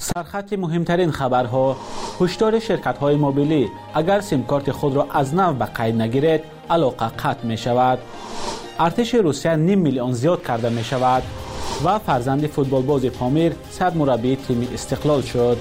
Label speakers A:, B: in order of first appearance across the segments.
A: سرخط مهمترین خبرها: هشدار شرکت‌های موبیلی اگر سیم کارت خود را از نو به قید نگیرید علاقه قطع می شود. ارتش روسیه 5 میلیون زیاد کرده می شود و فرزند فوتبالباز پامیر سرمربی تیم استقلال شد.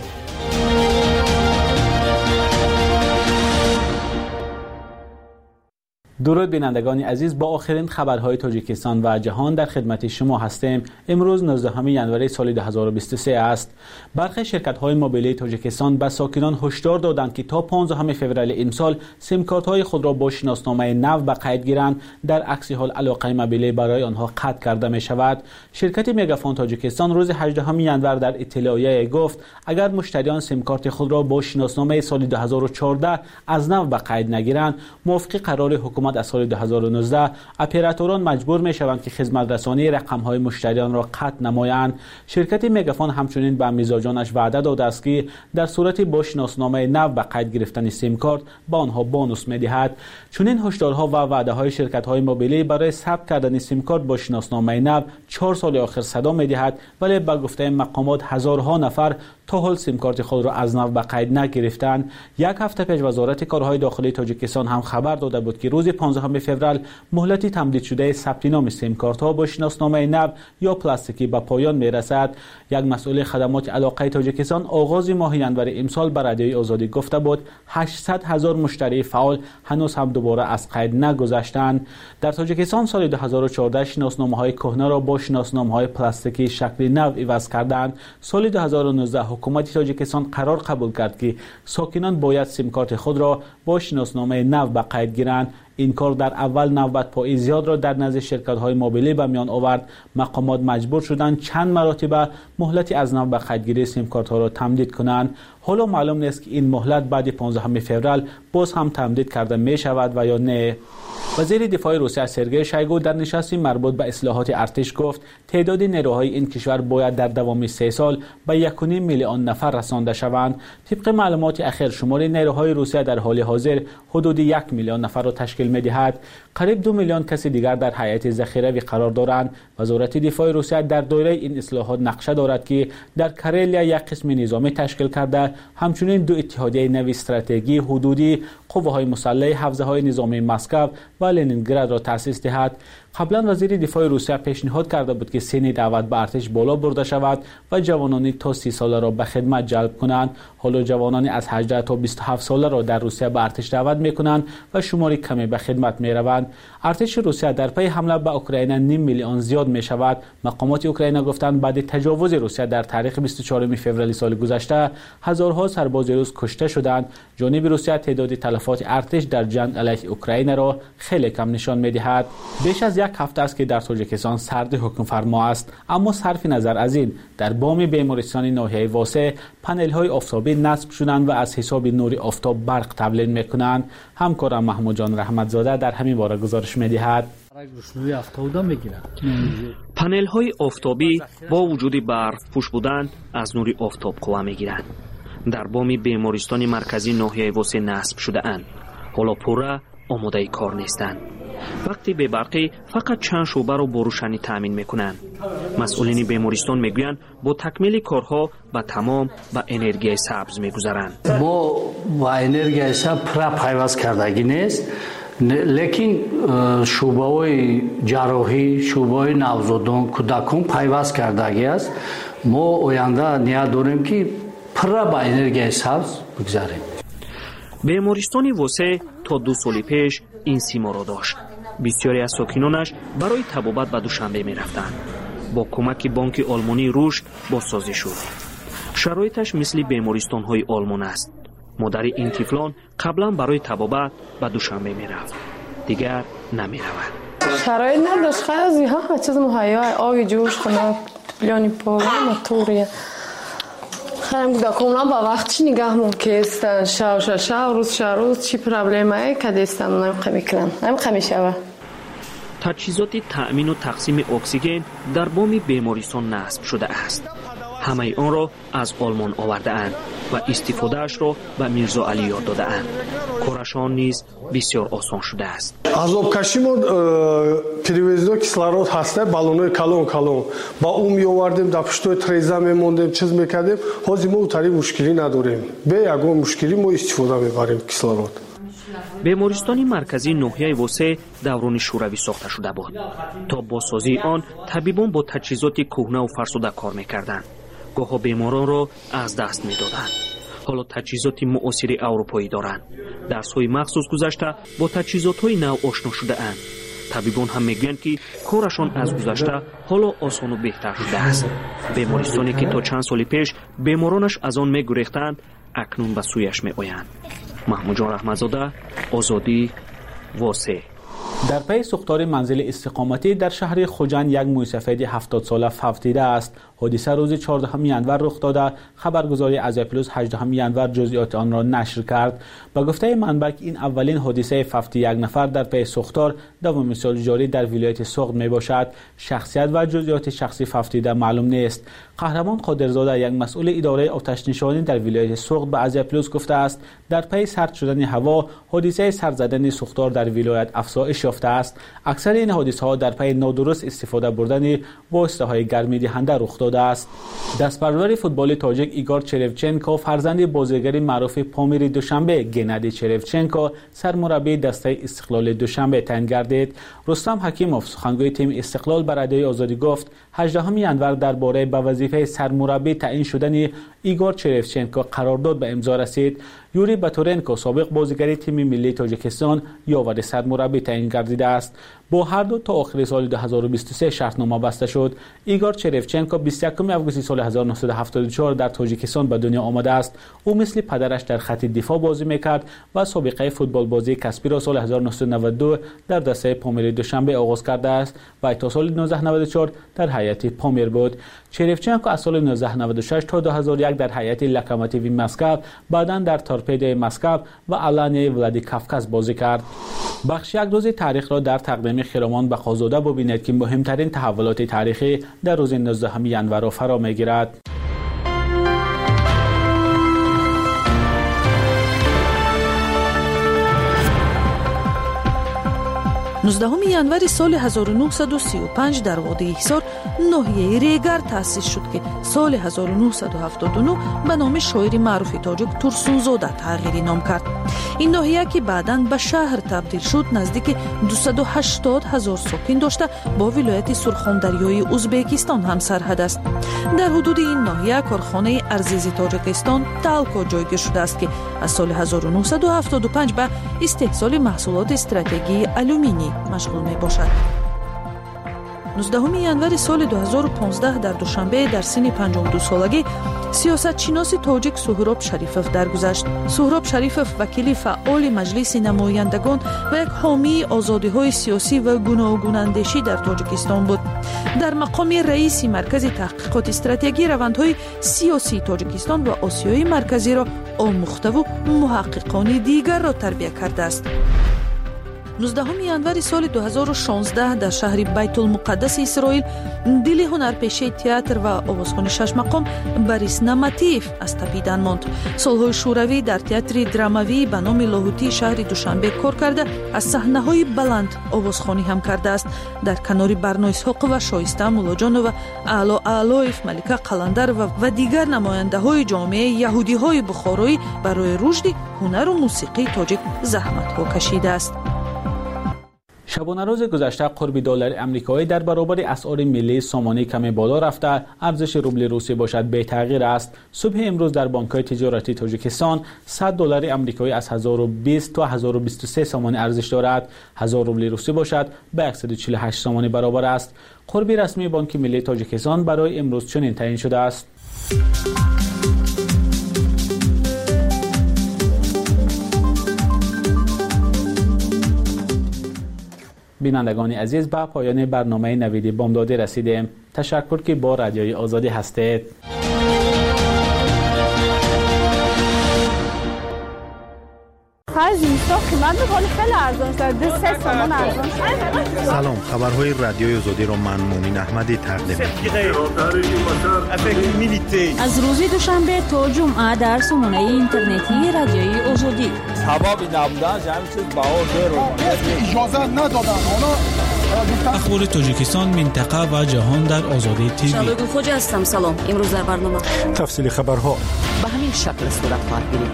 A: درود بینندگان عزیز، با آخرین خبرهای تاجیکستان و جهان در خدمت شما هستیم. امروز 19 ژانویه سال 2023 است. برخی شرکت‌های موبیلی تاجیکستان به ساکنان هشدار دادند که تا 15 فوریه این سال سیم کارت‌های خود را با شناسنامه نو به قید گیرند، در عکس حال علاقه موبیلی برای آنها قطع کرده می شود. شرکت مگافون تاجیکستان روز 18 ژانویه در اطلاعیه گفت اگر مشتریان سیم کارت خود را با شناسنامه سال 2014 از نو به قید نگیرند، موافق قرار حکومت از سال 2019 اپراتوران مجبور می شوند که خدمت رسانی رقم های مشتریان را قطع نمایند. شرکت مگافون همچنین به میزبانانش وعده داده است که در صورت با شناسنامه نو به قید گرفتن سیم کارت به آنها بونوس می دهد. چنین هشدارها و وعده های شرکت های موبیلی برای ثبت کردن سیم کارت با شناسنامه نو 4 سال آخر صدا می دهد، ولی به گفته مقامات هزارها نفر تا حال سیم کارت خود را از نو به قید نگرفتند. یک هفته پیش وزارت کارهای داخلی تاجیکستان هم خبر داده بود که روز 15 فوریه مهلت تمدید شده ثبت نام سیم کارت ها با شناسنامه نو یا پلاستیکی به پایان می رسد. یک مسئول خدمات علاقه تاجیکستان آغاز ماه ژانویه امسال به رادیوی آزادی گفته بود 800,000 مشتری فعال هنوز هم دوباره از قید نگذشتند. در تاجیکستان سال 2014 شناسنامه های کهنه را با شناسنامه های پلاستیکی شکل نو عوض کردند. سال 2019 حکومت تاجیکستان قرار قبول کرد که ساکنان باید سیم کارت خود را با شناسنامه نو به قید گیرند. این کار در اول نوبت پایی زیاد را در نزد شرکت‌های موبیلی به میان آورد. مقامات مجبور شدند چند مرتبه مهلت از نو به قیدگیری سیم کارت‌ها را تمدید کنند. حالا معلوم نیست که این مهلت بعد 15 فوریه باز هم تمدید کرده می شود و یا نه. وزیر دفاع روسیه سرگئی شویگو در نشستی مربوط به اصلاحات ارتش گفت تعداد نیروهای این کشور باید در دوام 3 سال به 1.5 میلیون نفر رسانده شوند. طبق معلومات اخیر شمار نیروهای روسیه در حال حاضر حدود 1 میلیون نفر را تشکیل می‌دهد. قریب 2 میلیون کس دیگر در هیئت ذخیره قرار دارند. وزارت دفاع روسیه در دوره این اصلاحات نقشه دارد که در کرلیا یک قسم نظامی تشکیل کرده، همچنین 2 اتحادیه نوی استراتژی حدودی، قوه‌های مسلح، حوزه‌های نظامی مسکو و لنینگراد را تأسیس دهد. قبلا وزیر دفاع روسیه پیشنهاد کرده بود که سن دعوت به ارتش بالا برده شود و جوانانی تا 30 ساله را به خدمت جلب کنند. حالا جوانانی از 18 تا 27 ساله را در روسیه به ارتش دعوت می‌کنند و شماری کمی به خدمت می‌روند. ارتش روسیه در پی حمله به اوکراین 5 میلیون زیاد می‌شود. مقامات اوکراین گفتند بعد تجاوز روسیه در تاریخ 24 فوریه سال گذشته هزارها سرباز روس کشته شدند. جانب روسیه تعداد تلفات ارتش در جنگ علیه اوکراین را خیلی کم نشان می‌دهد. بیش از یک هفته است که در تاجیکستان سرد حکم فرما است، اما صرف نظر از این در بام بیمارستان ناحیه واسه پنل‌های آفتابی نصب شدند و از حساب نور آفتاب برق تولید می‌کنند. همکارم محمود جان رحمتزاده در همین باره گزارش می‌دهد.
B: پنل‌های آفتابی با وجود برف پوش بودن از نور آفتاب قوه می‌گیرند. در بام بیمارستان مرکزی ناحیه واسه نصب شده اند. حالا پورا آماده کار نیستند. وقتی به برقی فقط چند شعبه را با روشنی تامین میکنند. مسئولین بیمارستان میگویند با تکمیل کارها به تمام به انرژی سبز میگذرند.
C: با انرژی سبز پرا پیوست کردگی نیست، لیکن شعبه‌های جراحی، شعبه‌های نوزادان، کودکان پیوست کردگی است. ما آینده نیاز داریم که پرا به انرژی سبز بگذاریم.
B: بیمارستان واسه تا 2 سال پیش این سیما را داشت. بسیاری از ساکنانش برای طبابت به دوشنبه می رفتند. با کمک بانک آلمانی رشد بازسازی شد. شرایطش مثل بیمارستان های آلمان است. مادر این طفلان قبلا برای طبابت به دوشنبه می رفت. دیگر نمی رود.
D: شرایط نداشت، خیلی ها چیز مهیا، آب جوش خنک، پلیانی پاگه، موتوریه. خیلی کاملا با وقتش نگاه می‌کردن. شب روز چی پرابلمایی که داشتن نمی‌خوام می‌کنن. نمی‌خوام شوه.
B: تجهیزات تأمین و تقسیم اکسیژن در بام بیمارستان نصب شده است. همه آن را از آلمان آورده اند و استفادهش را به میرزا علی یاد داده اند. کارشان نیز بسیار آسان شده است.
E: از آبکشی ما перевезено кислород هسته بالونای کلون با اون میآوردیم در پشتوی تریزه میموندیم چیز میکردیم. حاضر ما اوتاری مشکلی نداریم. به یگان مشکلی ما استفاده میبریم کислород.
B: بیمارستان مرکزی ناحیه وسه دوران شوروی ساخته شده بود. تا بازسازی آن طبیبان با تجهیزات کهنه و فرسوده کار میکردند. گاه بیماران را از دست میدادند. حالا تجهیزات معاصر اروپایی دارند. درس‌های مخصوص گذشته با تجهیزات‌های نو آشنا شده اند. طبیبان هم میگویند که کارشان از گذشته حالا آسان و بهتر شده است. بیمارستانی که تا چند سال پیش بیمارانش از آن میگریختند اکنون به سویش میآیند. محمود جان رحمتزاده، آزادی، واسه.
A: در پی سوختار منزل استقامتی در شهر خوجند یک موسفید 70 ساله فوت دیده است. حادثه روز 14 ینور رخ داده. خبرگزاری از پلوس 18 ینور جزئیات آن را نشر کرد. با گفته منبع این اولین حادثه فوت یک نفر در پی سوختار دومین سال جاری در ولایت سوخت می باشد. شخصیت و جزئیات شخصی فوت دیده معلوم نیست. قهرمان قادرزاده یک مسئول اداره آتش نشانی در ولایت سوخت به از پلوس گفته است در پی سرد شدن هوا حادثه سر زدن سوختار در ولایت افزایش یافته است. اکثر این حادثه ها در پی نادرست استفاده بردن واسطه های گرمی دهنده رخ داده است. دستپرور فوتبال تاجیک ایگور چرفچنکو فرزند بازیگر معروف پامیر دوشنبه گنادی چرفچنکو سرمربی دسته استقلال دوشنبه تعیین گردید. رستم حکیموف سخنگوی تیم استقلال بر رادیوی آزادی گفت 18 ینور درباره به وظیفه سرمربی تعیین شدن ایگور چرفچنکو قرارداد به امضا رسید. یوری باتورنکو سابق بازیگر تیم ملی تاجیکستان یاور سرمربی تعیین گردیده است. با هر دو تا آخر سال 2023 شرطنامه بسته شد. ایگور چرفچنکو 21 آگوست سال 1974 در تاجیکستان به دنیا آمده است. او مثل پدرش در خط دفاع بازی میکرد و سابقه فوتبال بازی کسبی را سال 1992 در دسته پامیر دوشنبه آغاز کرده است و تا سال 1994 در هیئت پامیر بود. چرفچنکو از سال 1996 تا 2001 در هیئت لوکوموتیو مسکو، بعداً در تورپیدو مسکو و الان ولادیکاوکاز بازی کرد. بخش یک روز تاریخ را در تقدیم خیرمان بقازاده ببینید که مهمترین تحولات تاریخی در روز 19 ینور را فرا میگیرد.
F: 19 январи соли 1935 дар водии ҳисор ноҳияи регар таъсис шуд ки соли 1979 ба номи шоири маъруфи тоҷик турсунзода тағйири ном кард. ин ноҳия ки баъдан ба шаҳр табдил шуд наздики 280 000 сокин дошта бо вилояти сурхондарёи узбекистон ҳамсарҳад аст. дар ҳудуди ин ноҳия корхонаи арзизи тоҷикистон талко ҷойгир шудааст ки аз соли 1975 ба истеҳсоли маҳсулоти стратегии алюминий машғул мебошад. 19 январи соли 2015 дар душанбе дар синни 52 солагӣ сиёсатшиноси тоҷик Суҳроб Шарифов даргузашт. Суҳроб Шарифов вакили фаъоли маҷлиси намояндагон ва як ҳомии озодиҳои сиёсӣ ва гуногунандешӣ дар Тоҷикистон буд. дар мақоми раиси маркази таҳқиқоти стратегӣ равандҳои сиёсии Тоҷикистон ва Осиёи марказиро омӯхтаву муҳаққиқони дигарро тарбия кардааст. 19 январи соли 2016 дар шаҳри Байтулмуқаддаси Исроил дили ҳунарпешаи театр ва овозхони Шашмақом Борис Наматиев аз табидан монд. солҳои шӯравӣ дар театри драмавӣ ба номи Лоҳутии шаҳри Душанбе кор карда аз саҳнаҳои баланд овозхонӣ ҳам кардааст. дар канори Барно Исҳоқова, Шоиста Муллоҷонова, Аъло Аълоев, Малика Қаландарова ва дигар намояндаҳои ҷомеаи яҳудиҳои Бухороӣ барои рушди ҳунару мусиқии тоҷик заҳматҳо кашидааст.
A: شبانه روز گذشته قرب دلار آمریکایی در برابر اسعار ملی سامانه کمی بالا رفته، ارزش روبل روسی باشد بی تغییر است. صبح امروز در بانک‌های تجارتی تاجیکستان 100 دلار آمریکایی از 1020 تا 1023 سامانه ارزش دارد. 1000 روبل روسی باشد به 148 سامانه برابر است. قرب رسمی بانک ملی تاجیکستان برای امروز چنین تعیین شده است. بینندگان عزیز، به پایان برنامه نوید بامدادی رسیدیم. تشکر که با رادیوی آزادی هستید.
G: از اینستا قیمت میکنه خیلی ارزان شده 3 تومن ارزان شده.
H: سلام، خبرهای رادیوی آزادی رو من مومین احمدی تقدیم می‌کنم.
I: از روز دوشنبه تا جمعه در سامانه اینترنتی رادیوی آزادی.
J: حباب نبودن جمعی چیز باور رو
K: اجازه ندادن.
A: اخبار تاجیکستان، منطقه و جهان در آزادی تیوی.
I: شبگو خوجا هستم. سلام. امروز در برنامه
L: تفصیل خبرها
M: به همین شکل صورت خواهد گرفت.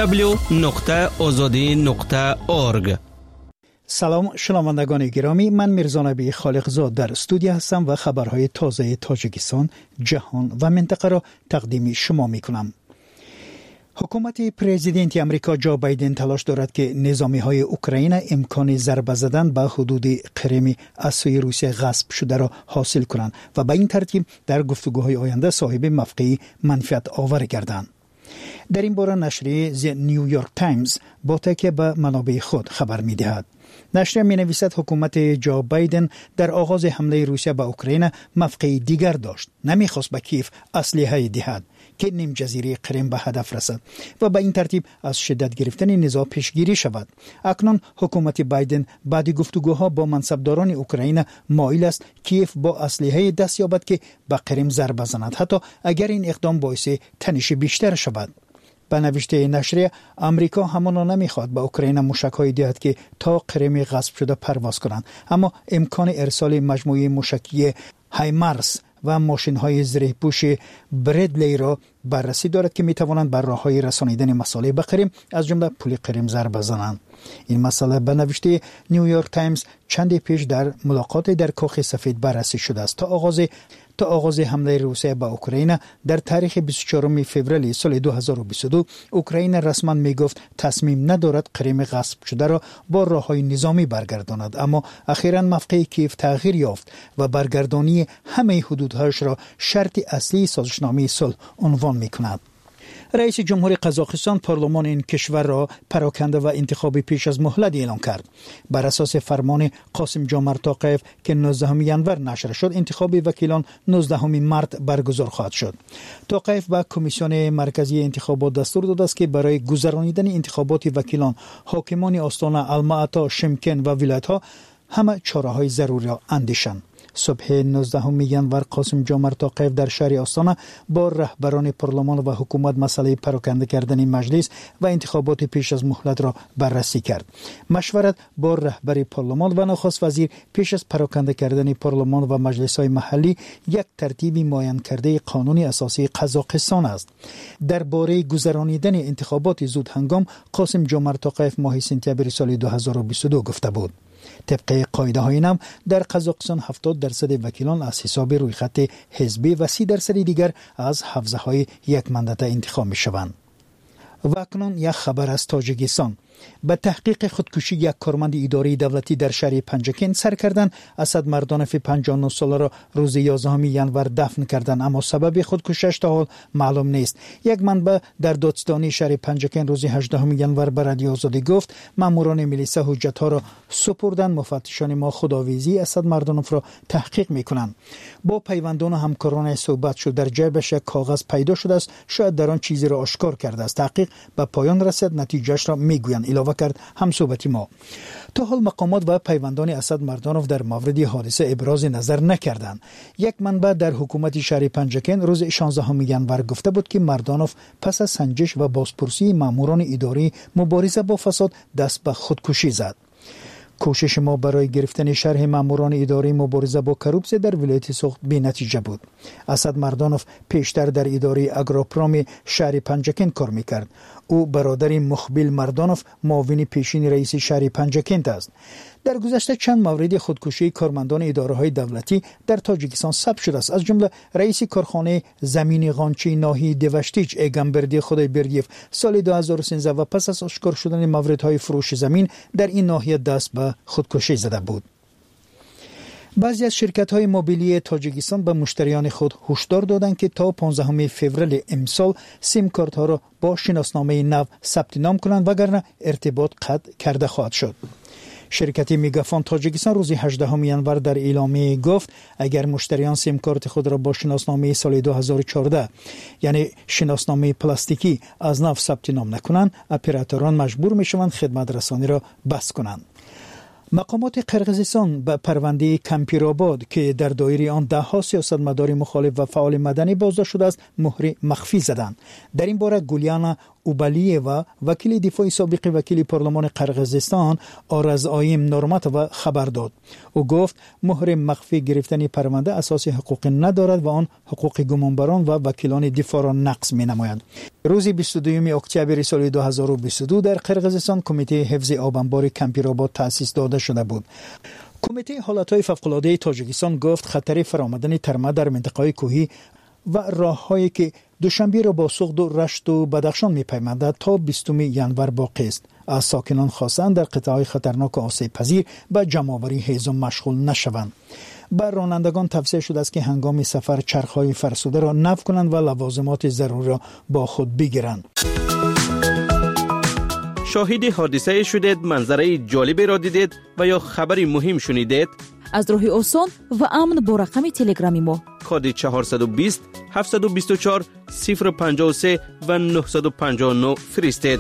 N: www.azadi.org.
L: سلام شنوندگان گرامی، من میرزا نبی خالقزاد در استودیو هستم و خبرهای تازه تاجیکستان، جهان و منطقه را تقدیم شما میکنم. حکومت پرزیدنت امریکا جو بایدن تلاش دارد که نظامی‌های اوکراین امکان ضربه زدن به حدود کریم از سوی روسیه غصب شده را حاصل کنند و به این ترتیب در گفتگوهای آینده صاحب موقعی منفعت آور گردند. در این باره نشریه The New York Times با تکیه به منابع خود خبر می‌دهد. نشریه می‌نویسد حکومت جو بایدن در آغاز حمله روسیه به اوکراین موقعی دیگر داشت. نمی‌خواست به کیف اسلحه دهد که نیم جزیره کریم به هدف رسد و به این ترتیب از شدت گرفتن نزاع پیشگیری شود. اکنون حکومت بایدن بعد گفتگوها با منصبداران اوکراین مایل است کیف با اسلحه دست یابد که به کریم ضربه زند، حتی اگر این اقدام باعث تنش بیشتر شود. به نوشته نشریه، امریکا همانا نمیخواد به اوکراین موشک‌های دهد که تا کریم غصب شده پرواز کنند، اما امکان ارسال مجموعه موشکی هایمارس و ماشین‌های زره‌پوش بردلی را بررسی دارد که می‌توانند بر راه‌های رسانیدن مسائل به کریم از جمله پل کریم ضربه زنند. این مسئله به نوشته نیویورک تایمز چندی پیش در ملاقات در کاخ سفید بررسی شده است. تا آغاز حمله روسیه به اوکراین در تاریخ 24 فوریه سال 2022 اوکراین رسما میگفت تصمیم ندارد کریم غصب شده را با راه‌های نظامی برگرداند، اما اخیراً موقع کیف تغییر یافت و برگردانی همه حدودهایش را شرط اصلی سازشنامه صلح عنوان می‌کند. رئیس جمهور قزاقستان پارلمان این کشور را پراکنده و انتخابی پیش از مهلت اعلام کرد. بر اساس فرمان قاسم جومرت توقیف که 19 ینور نشر شد، انتخاب وکیلان 19 مارت برگزار خواهد شد. توقیف به کمیسیون مرکزی انتخابات دستور داده است که برای گذرانیدن انتخابات وکیلان، حاکمان استان الماتا، شمکن و ولایت‌ها همه چاره‌های ضروری را اندیشند. صبح 19 ینور قاسم جومرت توقیف در شهر آستانه با رهبران پارلمان و حکومت مسئله پراکنده کردن مجلس و انتخابات پیش از مهلت را بررسی کرد. مشورت با رهبر پارلمان و نخست وزیر پیش از پراکنده کردن پارلمان و مجلس‌های محلی یک ترتیب معین کرده قانون اساسی قزاقستان است. درباره گذرانیدن انتخابات زود هنگام قاسم جومرت توقیف ماه سپتامبر سال 2022 گفته بود. طبق قاعده‌های نو در قزاقستان 70% وکیلان از حساب روی خط حزبی و 30% دیگر از حوزه‌های یک مندت انتخاب می‌شوند. و اکنون یک خبر از تاجیکستان. به تحقیق خودکشی یک کارمند اداره دولتی در شهر پنجکن سر کردن. اسد مردانف 59 ساله را روز 11 ینور دفن کردند، اما سبب خودکشیش تا حال معلوم نیست. یک منبع در دادستانی شهر پنجکن روز 18 ینور به رادیو آزادی گفت ماموران میلیسا حجت‌ها را سپردند. مفتشان ما خداویزی اسد مردانف را تحقیق می‌کنند. با پیوندان و همکاران صحبت شد. در جیبش یک کاغذ پیدا شده است، شاید در آن چیزی را آشکار کرده است. تحقیق به پایان رسید، نتیجهش را میگویند، علاوه کرد همصحبتی ما. تا حال مقامات و پیوندان اسد مردانف در مورد حادثه ابراز نظر نکردند. یک منبع در حکومت شهر پنجکن روز 16 ینور گفته بود که مردانف پس از سنجش و بازپرسی ماموران اداری مبارزه با فساد دست به خودکشی زد. کوشش ما برای گرفتن شرح ماموران اداره مبارزه با کروپسی در ولایت سوخت بی نتیجه بود. اسد مردانف پیشتر در اداره اگروپرام شهر پنجکن کار میکرد. او برادر مخبیل مردانف معاون پیشین رئیس شهر پنجکن است. در گذشته چند مورد خودکشی کارمندان اداره‌های دولتی در تاجیکستان ثبت شده است، از جمله رئیس کارخانه زمین قانچی ناحیه دوشتیچ ایگانبردی خدایبردیف سال 2013 و پس از آشکار شدن موردهای فروش زمین در این ناحیه دست به خودکشی زده بود. بعضی از شرکت‌های موبیلی تاجیکستان به مشتریان خود هشدار دادند که تا 15 فوریه امسال سیم کارت‌ها را با شناسنامه نو ثبت نام کنند وگرنه ارتباط قطع کرده خواهد شد. شرکت میگافون تاجیکستان روز 18 ینور در اعلامیه گفت اگر مشتریان سیم کارت خود را با شناسنامه سال 2014 یعنی شناسنامه پلاستیکی از نو ثبت نام نکنند، اپراتوران مجبور میشوند خدمت رسانی را بس کنند. مقامات قرقیزستان به پرونده کمپیرآباد که در دایره آن ده‌ها سیاستمدار مخالف و فعال مدنی بازداشت شده است مهر مخفی زدند. در این باره گولیانا اوبالیوا وکیل دفاع سابق وکیل پارلمان قرقیزستان آرز آیم نورماتووا خبر داد. او گفت مهر مخفی گرفتن پرونده اساس حقوقی ندارد و آن حقوق گمانبران و وکیلان دفاع را نقض می‌نماید. روز 22 اکتبر سال 2022 در قرقیزستان کمیته حفظ آب انبار کمپیرآباد تأسیس داده شده بود. کمیته حالتهای فوق‌العاده تاجیکستان گفت خطر فرآمدن ترمه در منطقه‌های کوهی و راه‌هایی که دوشنبه را با سوخت و رشت و بدخشان می‌پیوندد تا 20 ینور باقی است. از ساکنان خواستند در قطعه‌های خطرناک و آسیب پذیر به جمع‌آوری هیزم مشغول نشوند. بر رانندگان توصیه شده است که هنگام سفر چرخ‌های فرسوده را نو کنند و لوازمات ضروری را با خود بگیرند.
N: شاهد حادثه شدید، منظره جالبی را دیدید و یا خبری مهم شنیدید؟
F: از راه آسان و امن با رقم تلگرامی ما
N: کد 420 724 053 و 959 فرستید.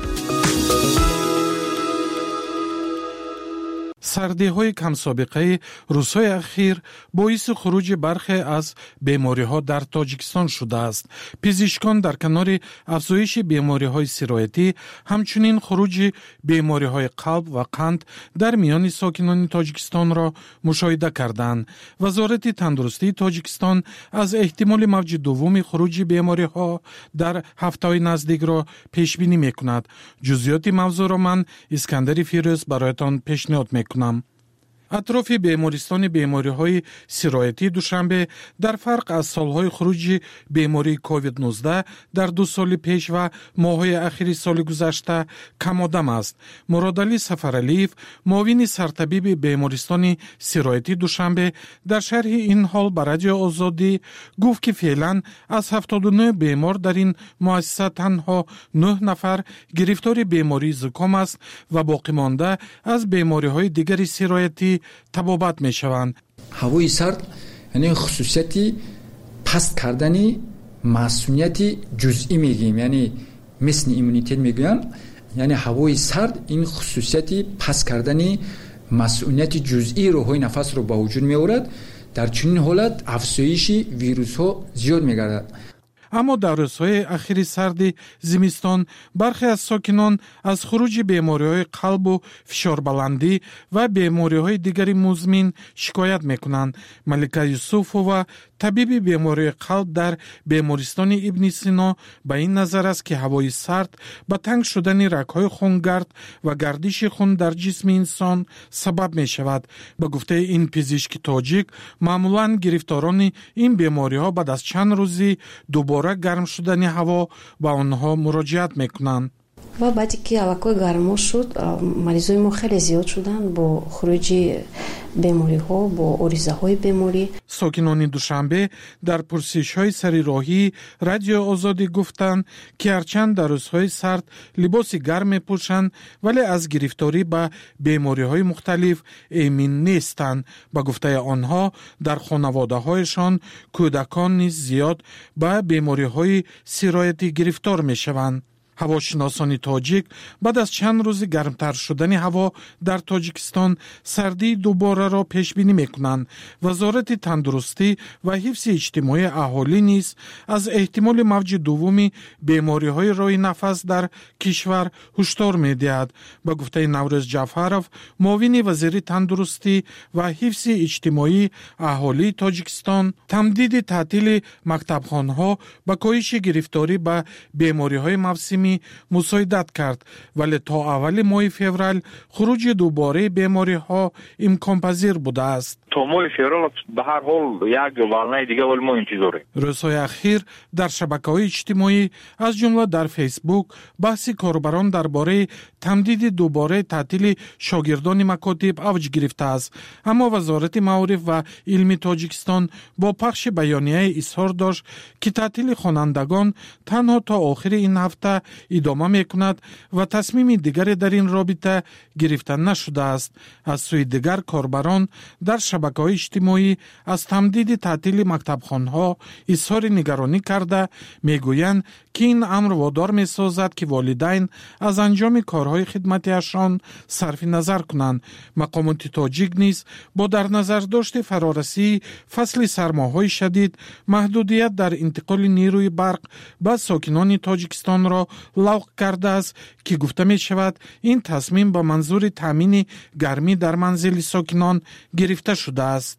O: سردی‌های کم سابقه روزهای اخیر باعث خروج برخی از بیماری‌ها در تاجیکستان شده است. پزشکان در کنار افزایش بیماری‌های سرایتی همچنین خروج بیماری‌های قلب و قند در میان ساکنان تاجیکستان را مشاهده کردند. وزارت تندرستی تاجیکستان از احتمال موج دوم خروج بیماری‌ها در هفته‌های نزدیک را پیش بینی می‌کند. جزئیات موضوع را من اسکندر فیروز برایتان پیشنهاد می‌کنم. اطراف بیمارستان بیماری‌های سرایتی دوشنبه در فرق از سالهای خروج بیماری کووید 19 در 2 سال پیش و ماه‌های اخیر سال گذشته کم آدم است. مرادعلی سفرعلیف معاون سرطبیب بیمارستان سرایتی دوشنبه در شرح این حال به رادیو آزادی گفت که فعلا از 79 بیمار در این مؤسسه تنها 9 نفر گرفتار بیماری زکام است و باقی مانده از بیماری‌های دیگر سرایتی تبابت می شوند.
P: هوای سرد یعنی خصوصیتی پست کردنی مسئولیتی جزئی میگیم، یعنی مثل ایمونیته میگن، یعنی هوای سرد این خصوصیتی پست کردنی مسئولیت جزئی روحی نفس رو با وجود میآورد. در چنین حالت افزایش ویروس ها زیاد میگردد.
O: اما در روزهای اخیر سرد زمستان برخی از ساکنان از خروج بیماری‌های قلب و فشار بلندی و بیماری‌های دیگری مزمن شکایت می‌کنند. ملکه یوسفова طبیب بیماری قلب در بیمارستان ابن سینا به این نظر است که هوای سرد به تنگ شدن رگ‌های خونگرد و گردش خون در جسم انسان سبب می‌شود. به گفته این پزشک تاجیک معمولاً گرفتاران این بیماری‌ها بعد از چند روزی دوباره گرم شدن هوا به آنها مراجعت میکنند.
Q: و بعدی که هوا گرم شد مریضای ما خیلی زیاد شدن با خروج بیماری ها، با عریضه های بیماری.
O: ساکنان دوشنبه در پرسش های سری راهی رادیو آزادی گفتند که هرچند در روزهای سرد لباس گرم میپوشند ولی از گرفتاری به بیماری های مختلف ایمن نیستند. با گفته آنها در خانواده هایشان کودکان نیز زیاد به بیماری های سرایتی گرفتار میشوند. هواشناسان تاجیک بعد از چند روز گرمتر شدن هوا در تاجیکستان سردی دوباره را پیش بینی میکنند. وزارت تندرستی و حفظ اجتماعی اهالی نیز از احتمال موج دوم بیماری های راه نفس در کشور هشدار میدهد. با گفته نوروز جعفرov معاون وزیر تندرستی و حفظ اجتماعی اهالی تاجیکستان تمدید تعطیل مکتبخانه‌ها با کاهش گرفتاری به بیماری های موسمی مساعدت کرد ولی تا اول ماه فوریه خروج دوباره بیماری ها امکان پذیر بوده است.
R: تا ماه فوریه به هر حال یک ولنه دیگه ولی ما انتظاریم.
O: روزهای اخیر در شبکه‌های اجتماعی از جمله در فیسبوک بحث کاربران درباره تمدید دوباره تعطیل شاگردان مکاتب اوج گرفته است، اما وزارت معارف و علم تاجیکستان با پخش بیانیه اظهار داشت که تعطیل خوانندگان تنها تا آخر این هفته ادامه می‌کند و تصمیم دیگری در این رابطه گرفته نشده است. از سوی دیگر کاربران در شبکه‌های اجتماعی از تمدید تعطیل مکتبخانه‌ها اظهار نگرانی کرده میگویند که این امر وادار می‌سازد که والدین از انجام کارهای خدمتیشان صرف نظر کنند. مقامات تاجیک نیز با در نظر داشت فرارسی فصل سرماهای شدید محدودیت در انتقال نیروی برق به ساکنان تاجیکستان را لغو کرده است که گفته می شود این تصمیم با منظور تامین گرمی در منزل ساکنان گرفته شده است.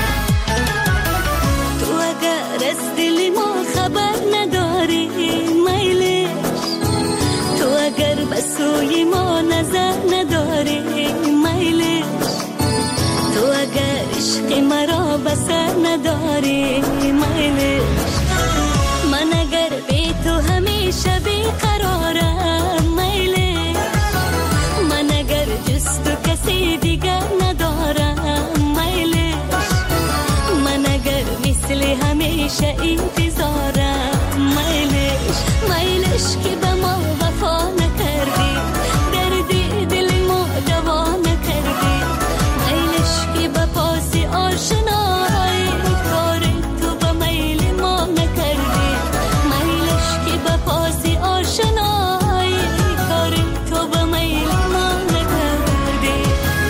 S: تو اگر از دل ما خبر نداری میلش، تو اگر به سوی ما نظر نداری میلش، تو اگر عشق مرا بسر نداری میلش، من اگر بی تو همیشه بیقرارم میلش، من اگر جز تو کسی دیگر ندارم میلش، من اگر مثل همیشه انتظارم میلش، میلش که به ما وفا نکردی، دردی دل ما دوا نکردی، میلش که به پاس آشنایی کار تو به میل ما نکردی، میلش که به پاس آشنایی کار تو به میل ما نکردی.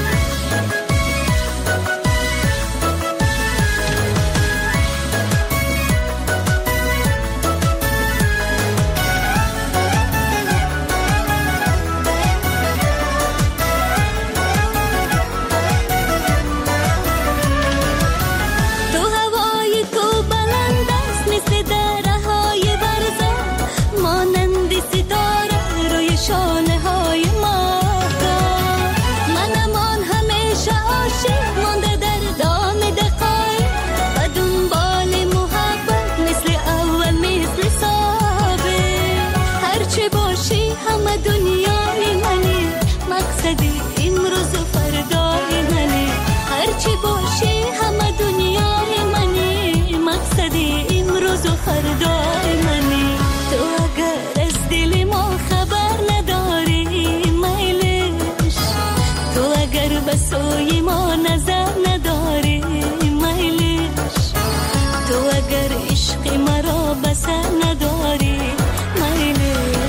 S: تو هوای تو بلند است مثل درهای برزه، مانند ستاره روی شانه های ماهتاب، منمان همیشه عاشق مانده در دام دقایق و دنبال محبت مثل اول مثل سابق، هرچه باشی همه دنیای منی، مقصدی امروز و فردای منی، هرچه باشی همه دنیای منی، مقصدی امروز و فردای منی، تو اگر از دل ما خبر نداری میلش، تو اگر به سوی ما نظر نداری میلش، تو اگر عشق مرا بسر نداری میلش.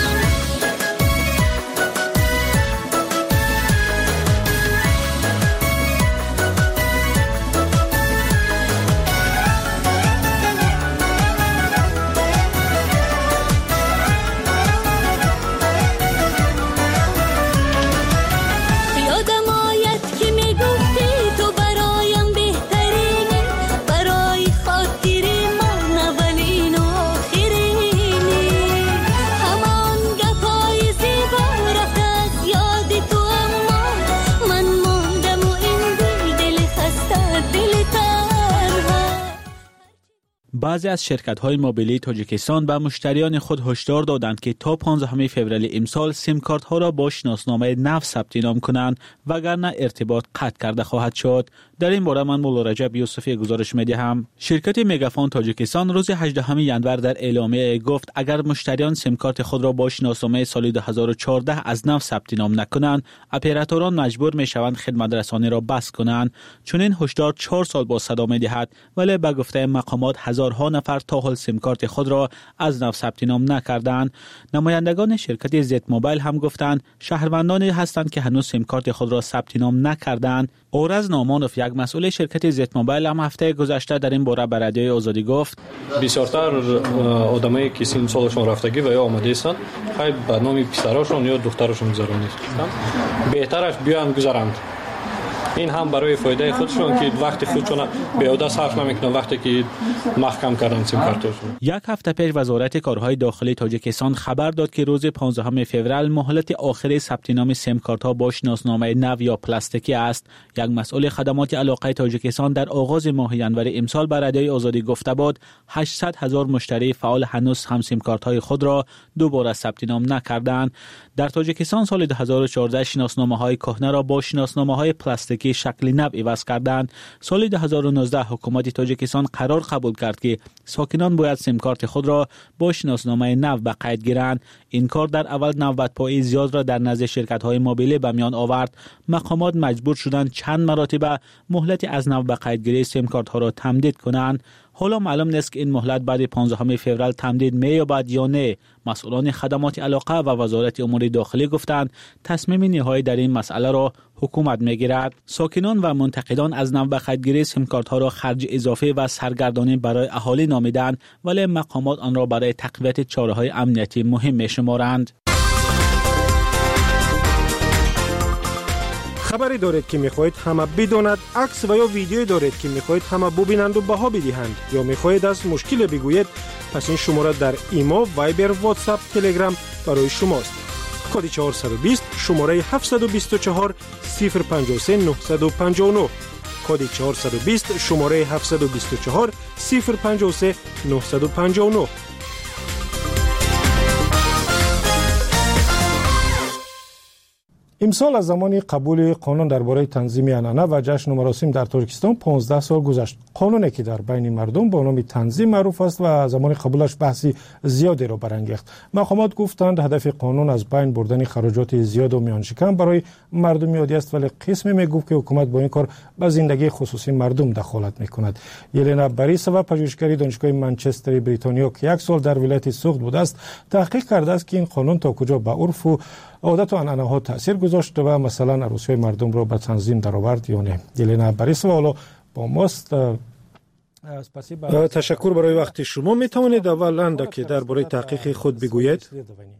S: یادم آید که میگفتی تو برایم بهترینی، برای خاطر من اولین و آخرینی، همان گپای زیبا رفت از یاد تو، اما من ماندم و این دل خسته دل تنها.
A: بعضی از شرکت‌های موبیلی تاجیکستان به مشتریان خود هشدار دادند که تا 15 فوریه امسال سیم کارت ها را با شناسنامه نو ثبت نام کنند وگرنه ارتباط قطع کرده خواهد شد. در این باره من مولا رجب یوسفی گزارش می‌دهم. شرکت مگافون تاجیکستان روز 18 ژانویه در اعلامیه گفت اگر مشتریان سیم کارت خود را با شناسنامه سال 2014 از نو ثبت نام نکنند، اپراتوران مجبور می‌شوند خدمت رسانی را بس کنند. چون این هشدار 4 سال با صدا می‌دهد، ولی به گفته مقامات هزارها نفر تا حال سیم کارت خود را از نو ثبت نام نکردند. نمایندگان شرکت زد موبایل هم گفتند شهروندانی هستند که هنوز سیم کارت خود را ثبت نام نکردند. اورز نامانوف یک مسئول شرکت زد موبایل هم هفته گذشته در این باره به رادیوی آزادی گفت
T: بسیارتر آدمایی که سن سالشون رفتگی و یا آمده هستند خیلی به نام پسراشون یا دختراشون گذرانیدند، بهترش بیان گذارند. این هم برای فایده خودشون که وقتی خودشون بیهوده صرف نمیکنن وقتی که محکم کردن سیم کارتشون.
A: یک هفته پیش وزارت کارهای داخلی تاجیکستان خبر داد که روز 15 فوریه مهلت آخر ثبت نام سیم کارت ها با شناسنامه نو یا پلاستیکی است. یک مسئول خدمات علاقه تاجیکستان در آغاز ماه ژانویه امسال بر رادیوی آزادی گفته بود 800,000 مشتری فعال هنوز هم سیم کارت های خود را دوباره ثبت نام نکردند. در تاجیکستان سال 2014 شناسنامه های کهنه را با شناسنامه های پلاستیکی شکل نو عوض کردند. سال 2019 حکومت تاجیکستان قرار قبول کرد که ساکنان باید سیم کارت خود را با شناسنامه نو به قید گیرند. این کار در اول نوبت‌پایی زیاد را در نزد شرکت‌های موبیله به میان آورد. مقامات مجبور شدند چند مراتب مهلت از نو به قیدگیری سیم کارت‌ها را تمدید کنند. حالا معلوم نیست که این مهلت بعد 15 فوریه تمدید می‌یابد یا نه. مسئولان خدمات علاقه و وزارت امور داخلی گفتند تصمیم نهایی در این مسئله را حکومت می‌گیرد. ساکنان و منتقدان از نو به قیدگیری سیم کارت‌ها را خرج اضافه و سرگردانی برای اهالی نامیدند، ولی مقامات آن را برای تقویت چاره‌های امنیتی مهم می‌شمارند.
U: خبری دارید که می‌خواهید همه بداند، عکس و یا ویدیویی دارید که می‌خواهید همه ببینند و بها بدهند، یا می‌خواهید از مشکل بگویید، پس این شماره در ایمو، وایبر، واتساپ، تلگرام برای شماست. کد 420 شماره 724 053 959. کد 420 شماره 724 053 959. امسال از زمان قبول قانون درباره تنظیم عنعنه و جشن و مراسم در تاجیکستان 15 سال گذشت. قانونی که در بین مردم با نام تنظیم معروف است و زمان قبولش بحثی زیادی را برانگیخت. مقامات گفتند هدف قانون از بین بردن خراجات زیاد و میان شکم برای مردم عادی است، ولی قسمی میگفت که حکومت با این کار به زندگی خصوصی مردم دخالت میکند. یلنا باریسووا پژوهشگر دانشگاه منچستر بریتانیا که 1 سال در ولایت سوخت بوده است، تحقیق کرده است که این قانون تا کجا به عرف و عادت و عنعنه ها تاثیر گذاشت و مثلا عروسی مردم را به تنظیم درآورد یا نه. یلنا باریسووا حالا با ماست. تشکر برای وقت شما. می توانید اولا که درباره تحقیق خود بگویید؟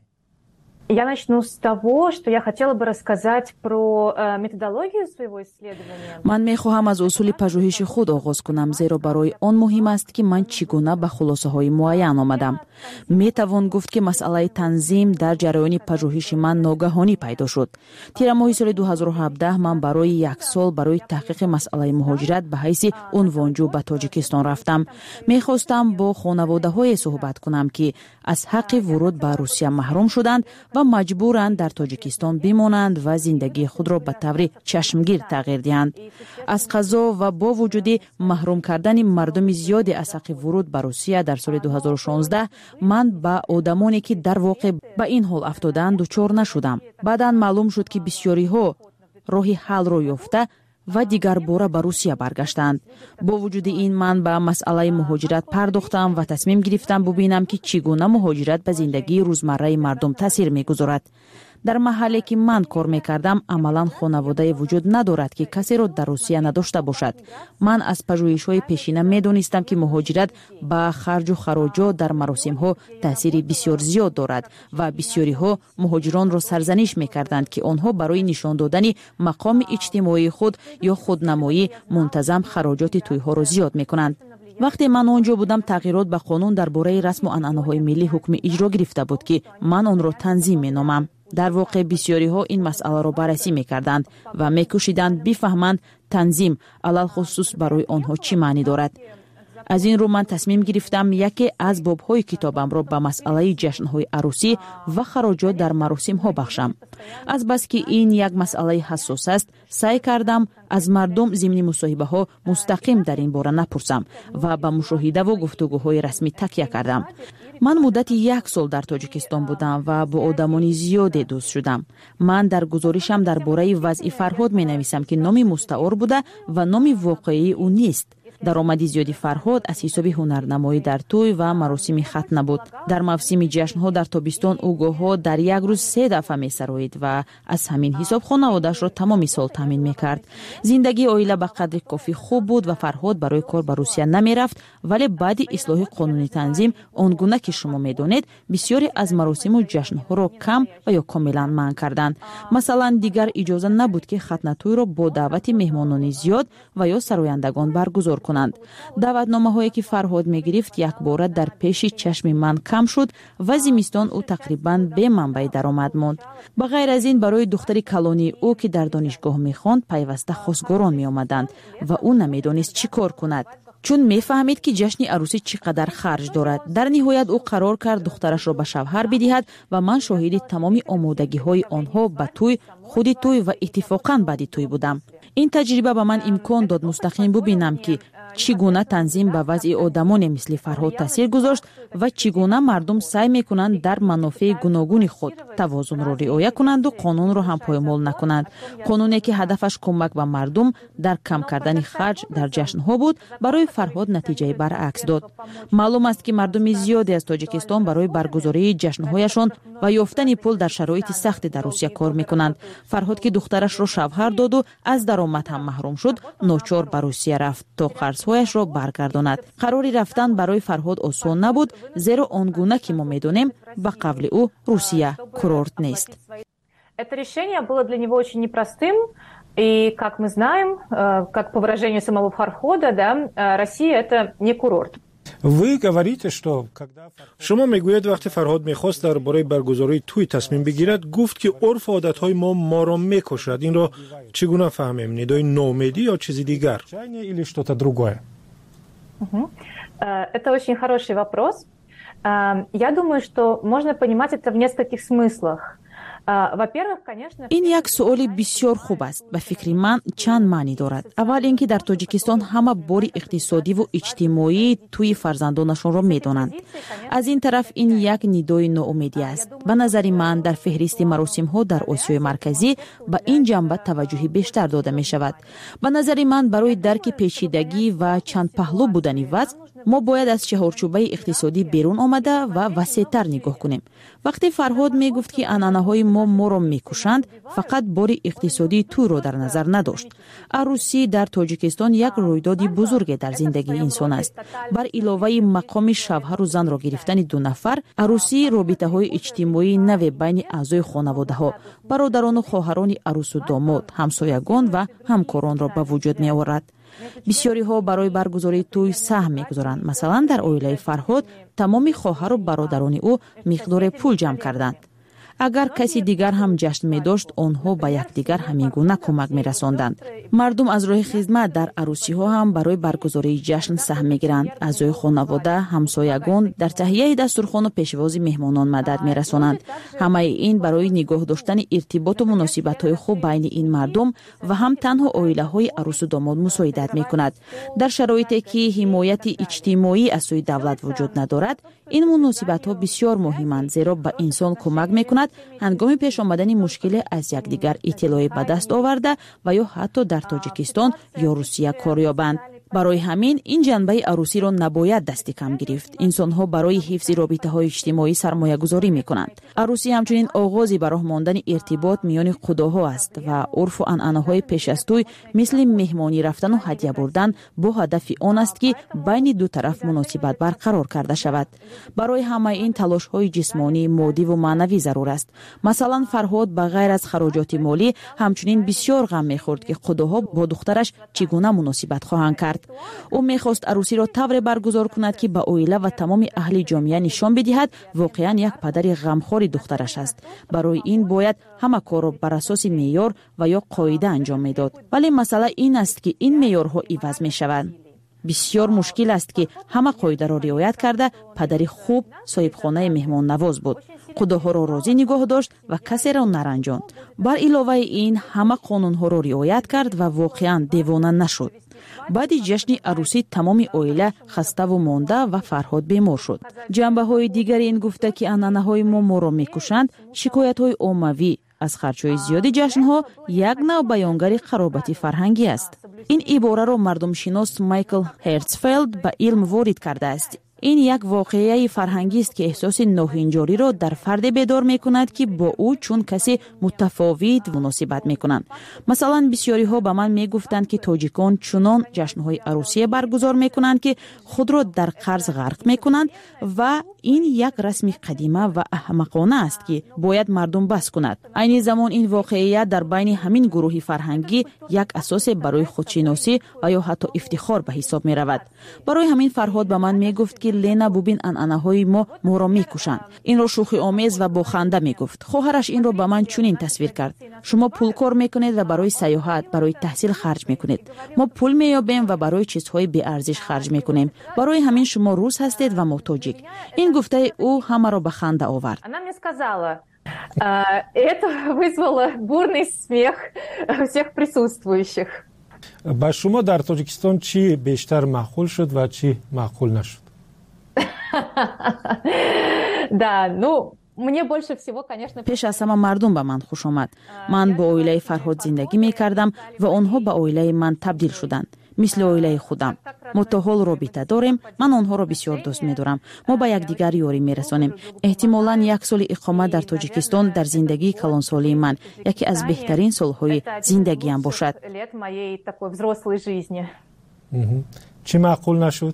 V: Я начну с того, что я хотела бы рассказать про методологию своего исследования.
F: من می‌خواهم از اصول پژوهش خود آغاز کنم، زیرا برای آن مهم است که من چگونه به خلاصه‌های معین آمدم. می‌توان گفت که مسئله تنظیم در جریان پژوهش من ناگهانی پیدا شد. تیر ماه سال 2017 من برای 1 سال برای تحقیق مسئله مهاجرت به حیث عنوانجو به تاجیکستان رفتم. می‌خواستم با خانواده‌های صحبت کنم که از حق ورود به روسیه محروم شدند و مجبورند در تاجیکستان بمانند و زندگی خود را به طور چشمگیر تغییر دهند. از قضا و با وجود محروم کردن مردم زیادی از حق ورود به روسیه در سال 2016 من با آدمانی که در واقع به این حال افتادند دچار نشدم. بعداً معلوم شد که بسیاری ها راه حل را یافته و دیگر باره به روسیه برگشتند. با وجود این من به مسئله مهاجرت پرداختم و تصمیم گرفتم ببینم که چگونه مهاجرت به زندگی روزمره مردم تاثیر میگذارد. در محلی که من کار میکردم عملا خانواده وجود ندارد که کسی را در روسیه نداشته باشد. من از پژوهش‌های پیشینه میدونستم که مهاجرت با خرج و خراجات در مراسم ها تاثیر بسیار زیاد دارد و بسیاری ها مهاجران را سرزنش میکردند که آنها برای نشان دادن مقام اجتماعی خود یا خودنمایی منتظم خراجات توی‌ها را زیاد میکنند. وقتی من آنجا بودم تغییرات به قانون درباره رسم و عنعنه‌های ملی حکم اجرا گرفته بود که من آن را تنظیم مینامم. در واقع بسیاری ها این مسئله را بررسی میکردند و میکوشیدند بفهمند تنظیم علل خصوص برای آنها چی معنی دارد. از این رو من تصمیم گرفتم یکی از باب‌های کتابم را به مسئله جشن‌های عروسی و خراجات در مراسم‌ها بخشم. از بس که این یک مسئله حساس است، سعی کردم از مردم ضمن مصاحبه‌ها مستقیم در این باره نپرسم و به مشاهده و گفتگوهای رسمی تکیه کردم. من مدت 1 سال در تاجیکستان بودم و با آدمان زیادی دوست شدم. من در گزارشم درباره وضع فرهاد می‌نویسم که نام مستعار بوده و نام واقعی او نیست.
C: даромади зиёди Фарҳод аз ҳисоби ҳунарнамоӣ дар тӯй ва маросими хатна буд. дар мавсими ҷашнҳо дар тобистон ӯ гоҳҳо дар як рӯз 3 дафъа месароид ва аз ҳамин ҳисоб хонаводаашро тамоми сол таъмин мекард. зиндагии оила ба қадри кофӣ хуб буд ва Фарҳод барои кор ба Русия намерафт, вале баъди ислоҳи қонуни танзим он гуна ки шумо медонед, бисёре аз маросиму ҷашнҳоро кам ва ё комилан манъ карданд. масалан дигар иҷоза набуд ки хатнатӯйро бо даъвати меҳмонони зиёд ва ё сарояндагон баргузор кунанд. даъватномаҳое ки Фарҳод мегирифт якбора дар пеши чашми ман кам шуд ва зимистон ӯ тақрибан бе манбаи даромад монд. ба ғайр аз ин барои духтари калонии ӯ ки дар донишгоҳ мехонд пайваста хосгорон меомаданд ва ӯ намедонист чӣ кор кунад, чун мефаҳмид ки ҷашни арӯсӣ чӣ қадар харҷ дорад. дар ниҳоят ӯ қарор кард духтарашро ба шавҳар бидиҳад ва ман шоҳиди тамоми омодагиҳои онҳо ба тӯй, худи тӯй ва иттифоқан баъди тӯй будам. ин таҷриба ба ман имкон дод мустақим бубинам ки чӣ гуна танзим ба вазъи одамоне мисли Фарҳод таъсир гузошт ва чӣ гуна мардум сай мекунанд дар манофеи гуногуни худ тавозунро риоя кунанду қонунро ҳам поймол накунанд. қонуне ки ҳадафаш кӯмак ба мардум дар кам кардани харҷ дар ҷашнҳо буд, барои Фарҳод натиҷаи баръакс дод. маълум аст ки мардуми зиёде аз Тоҷикистон барои баргузории ҷашнҳояшон ва ёфтани пул дар шароити сахте дар Русия кор мекунанд. Фарҳод ки духтарашро шавҳар доду аз даромад ҳам маҳрум шуд, ночор ба Русия рафт то қарзҳояшро баргардонад. қарори рафтан барои Фарҳод осон набуд, зеро он гуна ки мо медонем, ба қавли ӯ Русия курорт нест.
V: Это решение было для него очень непростым, и, как мы знаем, как по выражению самого Фархода, да, Россия – это не курорт.
U: Вы говорите, что шумо мегӯед вақти Фарҳод мехост дар бораи баргузории тӯй тасмим бигирад, гуфт ки урфу одатҳои моро мекушад. Инро чӣ гуна фаҳмем? Нидои ноумедӣ ё чизи дигар? Или что-то другое?
V: Это очень хороший вопрос. Я думаю, что можно понимать это в нескольких смыслах.
C: ин як суоли бисёр хуб аст. ба фикри ман чанд маънӣ дорад. аввал ин ки дар Тоҷикистон ҳама бори иқтисодиву иҷтимоии тӯи фарзандонашонро медонанд. аз ин тараф ин як нидои ноумедӣ аст. ба назари ман дар феҳристи маросимҳо дар Осиёи марказӣ ба ин ҷанба таваҷҷӯҳи бештар дода мешавад. ба назари ман барои дарки печидагӣ ва чандпаҳлӯ будани вазъ мо бояд аз чаҳорчӯбаи иқтисодӣ берун омада ва васеътар нигоҳ кунем. вақте Фарҳод мегуфт ки анъанаҳои моро мекушанд, фақат бори иқтисодии тӯйро дар назар надошт. арӯсӣ дар Тоҷикистон як рӯйдоди бузурге дар зиндагии инсон аст. бар иловаи мақоми шавҳару занро гирифтани ду нафар, арӯсӣ робитаҳои иҷтимоии наве байни аъзои хонаводаҳо, бародарону хоҳарони арӯсу домод, ҳамсоягон ва ҳамкоронро ба вуҷуд меорад. бисёриҳо барои баргузории тӯй саҳм мегузоранд. масалан дар оилаи Фарҳод тамоми хоҳару бародарони ӯ миқдоре пул ҷамъ карданд. агар каси дигар ҳам ҷашн медошт, онҳо ба якдигар ҳамин гуна кӯмак мерасонданд. мардум аз роҳи хизмат дар арӯсиҳо ҳам барои баргузории ҷашн саҳм мегиранд. аъзои хонавода, ҳамсоягон дар таҳияи дастурхону пешвози меҳмонон мадад мерасонанд. ҳамаи ин барои нигоҳ доштани иртиботу муносибатҳои хуб байни ин мардум ва ҳам танҳо оилаҳои арӯсу домод мусоидат мекунад. дар шароите ки ҳимояти иҷтимоӣ аз сӯи давлат вуҷуд надорад, ин муносибатҳо бисёр муҳиманд, зеро ба инсон кӯмак мекунад ҳангоми пеш омадани мушкиле аз якдигар иттилоӣ ба даст оварда ва ё ҳатто дар Тоҷикистон ё Русия кор ёбанд. барои ҳамин ин ҷанбаи арӯсиро набояд дасти кам гирифт. инсонҳо барои ҳифзи робитаҳои иҷтимоӣ сармоягузорӣ мекунанд. арӯсӣ ҳамчунин оғози ба роҳ мондани иртибот миёни худоҳо аст ва урфу анъанаҳои пеш аз тӯй мисли меҳмонӣ рафтану ҳадя бурдан бо ҳадафи он аст ки байни ду тараф муносибат барқарор карда шавад. барои ҳамаи ин талошҳои ҷисмонӣ, моддиву маънавӣ зарур аст. масалан Фарҳод ба ғайр аз хароҷоти молӣ ҳамчунин бисёр ғам мехӯрд ки худоҳо бо духтараш чӣ гуна муносибат хоҳанд кард. ӯ мехост арӯсиро тавре баргузор кунад ки ба оила ва тамоми аҳли ҷомеа нишон бидиҳад воқеан як падари ғамхори духтараш аст. барои ин бояд ҳама корро бар асоси меъёр ва ё қоида анҷом медод. вале масъала ин аст ки ин меъёрҳо иваз мешаванд. бисёр мушкил аст ки ҳама қоидаро риоят карда падари хуб соҳибхонаи меҳмоннавоз буд. худоҳоро розӣ нигоҳ дошт ва касеро наранҷонд. бар иловаи ин ҳама қонунҳоро риоят кард ва воқеан девона нашуд. баъди ҷашни арӯсӣ тамоми оила хаставу монда ва Фарҳод бемор шуд. ҷанбаҳои дигари ин гуфта ки анъанаҳои моро мекушанд, шикоятҳои оммавӣ аз харчҳои зиёди ҷашнҳо як навъ баёнгари харобати фарҳангӣ аст. ин ибораро мардумшинос Майкл Херцфелд ба илм ворид кардааст. ин як воқеаи фарҳангист ки эҳсоси ноҳинҷориро дар фарде бедор мекунад ки бо ӯ чун касе мутафовит муносибат мекунанд. масалан бисёриҳо ба ман мегуфтанд ки тоҷикон чунон ҷашнҳои арӯсие баргузор мекунанд ки худро дар қарз ғарқ мекунанд ва ин як расми қадима ва аҳмақона аст ки бояд мардум бас кунад. айни замон ин воқеия дар байни ҳамин гурӯҳи фарҳангӣ як асосе барои худшиносӣ ва ё ҳатто ифтихор ба ҳисоб меравад. барои ҳамин Фарҳод ба ман мегуфт ки Лена бубин анъанаҳои моро мекушанд. инро шӯхиомез ва бо ханда мегуфт. хоҳараш инро ба ман чунин тасвир кард: шумо пулкор мекунед ва барои саёҳат, барои таҳсил харҷ мекунед. мо пул меёбем ва барои чизҳои беарзиш харҷ мекунем. барои ҳамин шумо рус ҳастед ва мо тоҷик. ин гуфтаи ӯ ҳамаро ба ханда овард.
V: Она мне сказала, это вызвало бурный смех всех присутствующих.
U: ба шумо дар Тоҷикистон чӣ бештар маъқул шуд ва чӣ маъқул нашуд?
V: Да, ну, мне больше всего, конечно...
C: пеш аз ҳама мардум ба ман хуш омад. ман бо оилаи Фарҳод зиндагӣ мекардам ва онҳо ба оилаи ман табдил шуданд. мисли оилаи худам. мо то ҳол робита дорем. ман онҳоро бисёр дӯст медорам. мо ба якдигар ёрӣ мерасонем. эҳтимолан як соли иқомат дар Тоҷикистон дар зиндагии калонсолии ман яке аз беҳтарин солҳои зиндагиам бошад.
U: чӣ маъқул нашуд?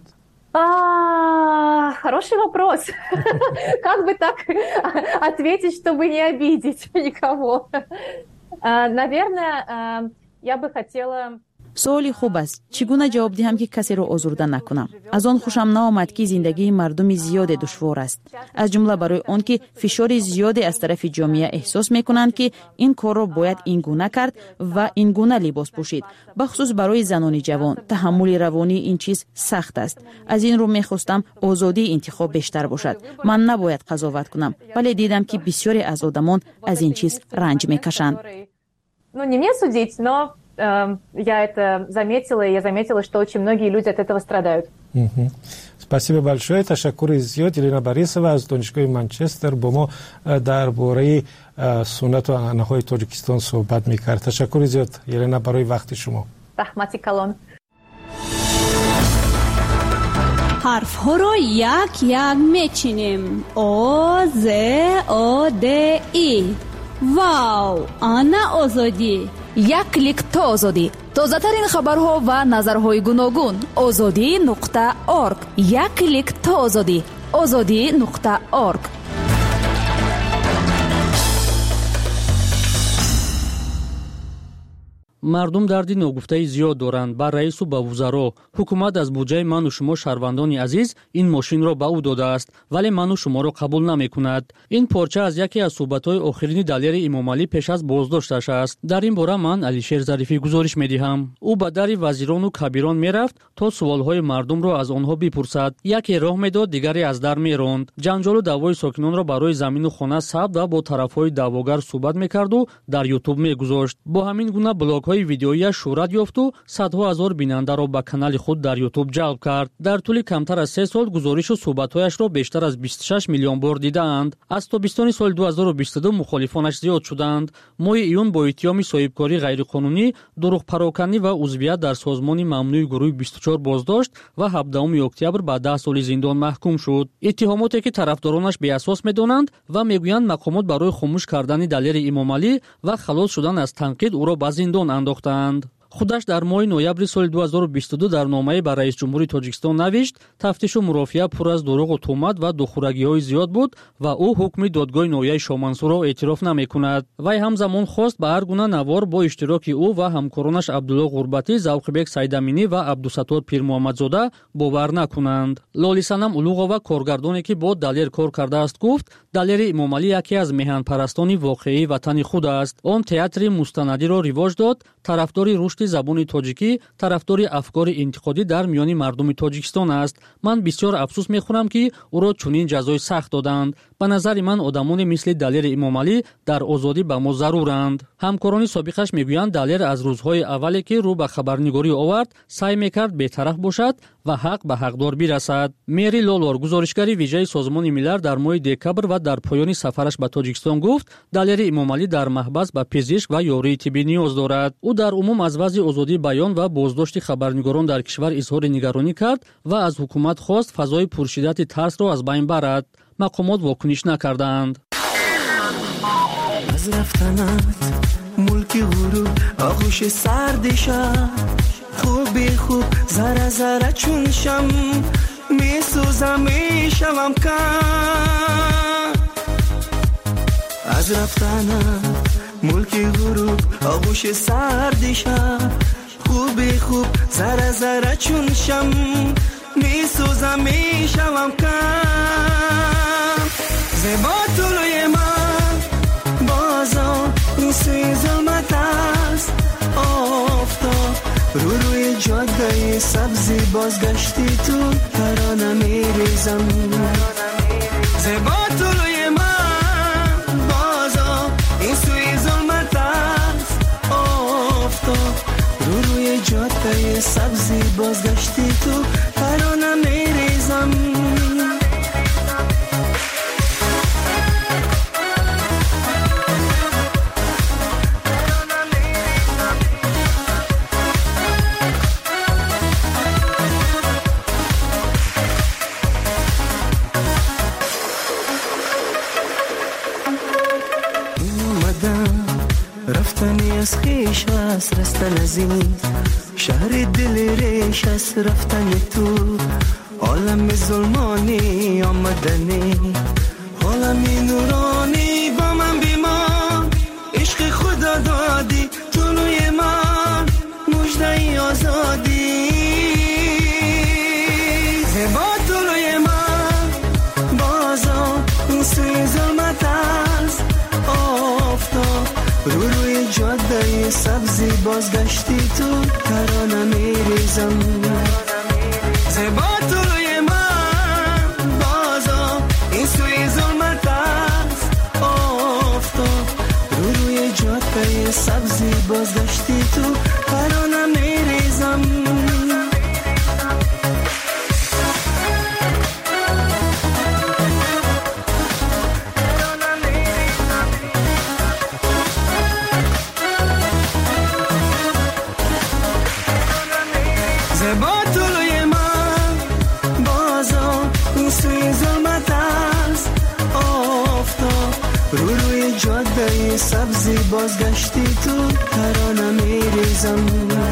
V: Хороший вопрос. Как бы так ответить, чтобы не обидеть никого? Наверное, я бы хотела...
C: суоли хуб аст. чӣ гуна ҷавоб диҳам ки касеро озурда накунам? аз он хушам наомад ки зиндагии мардуми зиёде душвор аст. аз ҷумла барои он ки фишори зиёде аз тарафи ҷомеа эҳсос мекунанд ки ин корро бояд ин гуна кард ва ин гуна либос пӯшид. бахусус барои занони ҷавон таҳаммули равонии ин чиз сахт аст. аз ин рӯ мехостам озодии интихоб бештар бошад. ман набояд қазоват кунам, вале дидам ки бисёре аз одамон аз ин чиз ранҷ мекашанд.
V: Ну, не мне судить, но я это заметила, и я заметила, что очень многие люди от этого страдают.
U: Спасибо большое. Ташаккури зиёд. Елена Борисова аз донишгоҳи Манчестер бо мо дар бораи суннату анъанаҳои Тоҷикистон суҳбат мекард. Ташаккури зиёд Елена барои вақти шумо.
V: Рахмати калон.
I: ҳарфҳоро як мечинем. О, З, О, Д, И. Вау! Ана озодӣ.
D: як клик то озодӣ. тозатарин хабарҳо ва назарҳои гуногун. озодӣ.орг. як клик то озодӣ. озодӣ.орг.
B: мардум дарди ногуфтаи зиёд доранд. ба раису ба вузаро ҳукумат аз буҷаи ману шумо шаҳрвандони азиз ин мошинро ба ӯ додааст, вале ману шуморо қабул намекунад. ин порча аз яке аз суҳбатҳои охирини Далери Имомалӣ пеш аз боздошташ аст. дар ин бора ман Алишер Зарифӣ гузориш медиҳам. ӯ ба дари вазирону кабирон мерафт то суолҳои мардумро аз онҳо бипурсад. яке роҳ медод, дигаре аз дар меронд. ҷанҷолу даъвои сокинонро барои замину хона сабт ва бо тарафҳои даъвогар суҳбат мекарду дар YouTube мегузошт. бо ҳамин гуна блогҳои видеоияш шӯҳрат ёфту садҳо ҳазор бинандаро ба канали худ дар YouTube ҷалб кард. дар тӯли камтар аз 3 сол гузоришу суҳбатҳояшро бештар аз 26 миллион бор дидаанд. аз тобистони соли 2022 мухолифонаш зиёд шуданд. моҳи июн бо иттиҳоми соҳибкорӣ ғайриқонунӣ, дурӯғпароканӣ ва узвият дар созмони мамнӯи гурӯҳи 24 боздошт ва 17 октябр ба 10 соли зиндон маҳкум шуд. иттиҳомоте ки тарафдоронаш беасос медонанд ва мегӯянд мақомот барои хомӯш кардани Далери Имомалӣ ва халос шудан аз танқид ӯро ба зиндон андохтаанд. худаш дар моҳи ноябри соли 2022 дар номае ба раисҷумҳури Тоҷикистон навишт: тафтишу мурофиа пур аз дуруғу тӯҳмат ва духӯрагиҳои зиёд буд ва ӯ ҳукми додгоҳи ноҳияи Шомансурро эътироф намекунад. вай ҳамзамон хост ба ҳар гуна навор бо иштироки ӯ ва ҳамкоронаш Абдулло Ғурбатӣ, Завқибек Сайдаминӣ ва Абдусаттор Пирмуҳаммадзода бовар накунанд. Лолисанам Улуғова, коргардоне ки бо Далер кор кардааст, гуфт: Далери Имомалӣ яке аз меҳанпарастони воқеии ватани худ аст. он театри мустанадиро ривоҷ дод, тарафдори рушди забони тоҷикӣ, тарафдори афкори интиқодӣ дар миёни мардуми Тоҷикистон аст. ман бисёр афсӯс мехӯрам ки ӯро чунин ҷазои сахт доданд.
E: به نظر من آدمانی مثل دلیر امامعلی در آزادی به ما ضرورند. همکاران سابقش میگویند دلیر از روزهای اولی که رو به خبرنگاری آورد سعی میکرد بی‌طرف باشد و حق به حقدار برسد. مری لولور گزارشگری ویژه سازمان ملل در ماه دکبر و در پایان سفرش به تاجیکستان گفت دلیر امامعلی در محبس به پزشک و یاری طبی نیاز دارد. او در عموم از وضع آزادی بیان و بازداشت خبرنگاران در کشور اظهار نگرانی کرد و از حکومت خواست فضای پرشدت ترس را از بین برد. مقامات واکنش نکردند.
G: از رفتنت ملک غرور آغوش سردشم خوب ذره ذره چون شم میسوزم میشوم کم از رفتنت ملک غرور آغوش سردشم خوب ذره ذره چون شم میسوزم میشوم کم زیبا طلوی من بازا این سوی ظلمت است آفتاب روی جاده سبزی بازگشتی تو ترانه میریزم زیبا طلوی من بازا این سوی ظلمت است آفتاب روی جاده سبزی بازگشتی تو ترانه میریزم رفتنی از خیش است رستن از این شهر دل ریش است رفتن تو عالم ظلمانی آمدنی عالمی نورانی با من بیمان عشق خدا دادی طلوی من مژده آزادی زیبا طلوی من بازا این سوی ظلمت است آفتاب روی جاده سبزی بازگشتی تو ترانه میریزم زیبا طلوی من بازا این سوی ظلمت است آفتاب روی جاده سبزی بازگشتی تو ترانه میریزم زیبا طلوی من بازا این سوی ظلمت است آفتاب روی جاده سبزی بازگشتی تو ترانه میریزم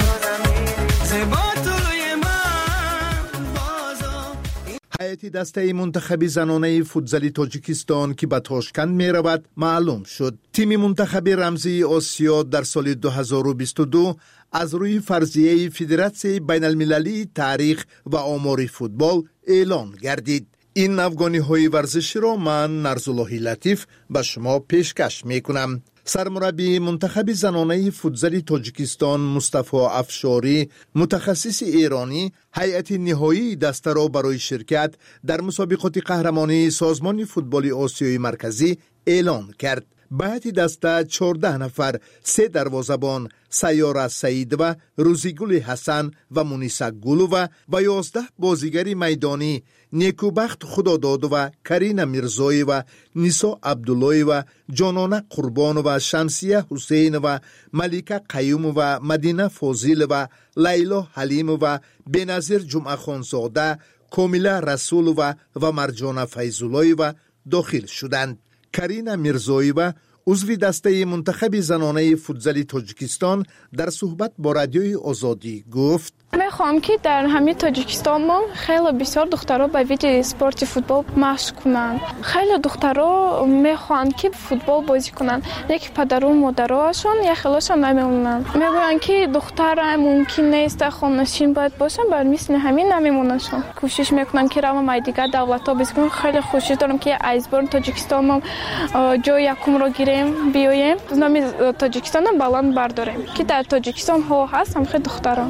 G: زیبا طلوی من بازا.
W: هیئت دسته منتخب زنانه فوتزال تاجیکستان که به تاشکند می رود معلوم شد. تیم منتخب رمزی آسیا در سال 2022 از روی فرضیه فدراسیون بین المللی تاریخ و آمار فوتبال اعلان گردید. این افغانی ورزشی را من نرزالله لطیف به شما پیشکش می کنم. سرمربی منتخب زنانه فوتزال تاجیکستان مصطفی افشاری متخصص ایرانی هیئت نهایی دسته را برای شرکت در مسابقات قهرمانی سازمان فوتبال آسیای مرکزی اعلان کرد. به هیئت دسته 14 نفر، 3 دروازه‌بان سیاره سعید و روزیگل حسن و مونیسا گلووا و 11 بازیگر میدانی نیکوبخت خداداد و کرینا میرزایی و نیسا عبدالله و جانانه قربان و شمسیه حسین و ملیکه قیوم و مدینه فاضل و لیلا حلیم و بنظیر جمعه خانزاده، کامیله رسول و مرجانه فیض‌الله و داخل شدند. کرینا میرزایی و عضو دسته منتخب زنانه فوتزال تاجیکستان در صحبت با رادیوی آزادی گفت:
X: میخوام که در همین تاجیکستان ما خیلی بسیار دخترها به ویژه اسپورت فوتبال مشق کنند. خیلی دخترها میخوان که فوتبال بازی کنند، لیکن پدر و مادرهاشون یا خیلیشون نمیمونن. میگن که دختر ممکن نیست خانه‌نشین باید باشن، بر مثل همین نمیموننشون. کوشش میکنن که روم دیگه دولت‌ها بازی کنن. خیلی خوشی دارم که ایزبورن تاجیکستان ما جای یکم رو گیریم بیایم، نام تاجیکستان هم بالان برداریم که در تاجیکستان ها هست هم خیلی دخترها.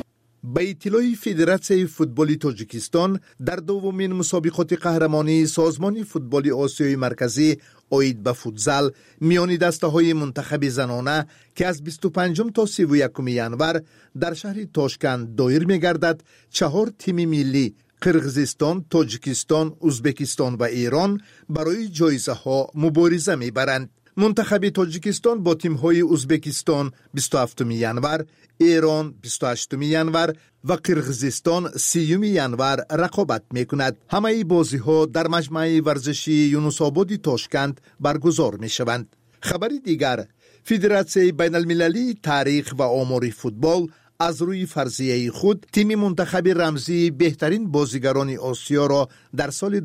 W: به اطلاع فدراسیون فوتبال تاجیکستان در دومین مسابقات قهرمانی سازمان فوتبال آسیای مرکزی آید به فوتزال میان دسته‌های منتخب زنانه که از 25 تا 31 ینور در شهر تاشکند دایر می‌گردد 4 تیم ملی قرغیزستان، تاجیکستان، ازبکستان و ایران برای جایزه‌ها مبارزه می‌برند. منتخب تاجیکستان با تیم‌های ازبکستان 27 ینور، ایران 28 ینور و قرغیزستان 30 ینور رقابت می‌کند. همه بازی‌ها در مجمع ورزشی یونس آباد تاشکند برگزار می‌شوند. خبر دیگر، فدراسیون بین‌المللی تاریخ و آمار فوتبال از روی فرضیه خود تیم منتخب رمزی بهترین بازیگران آسیا را در سال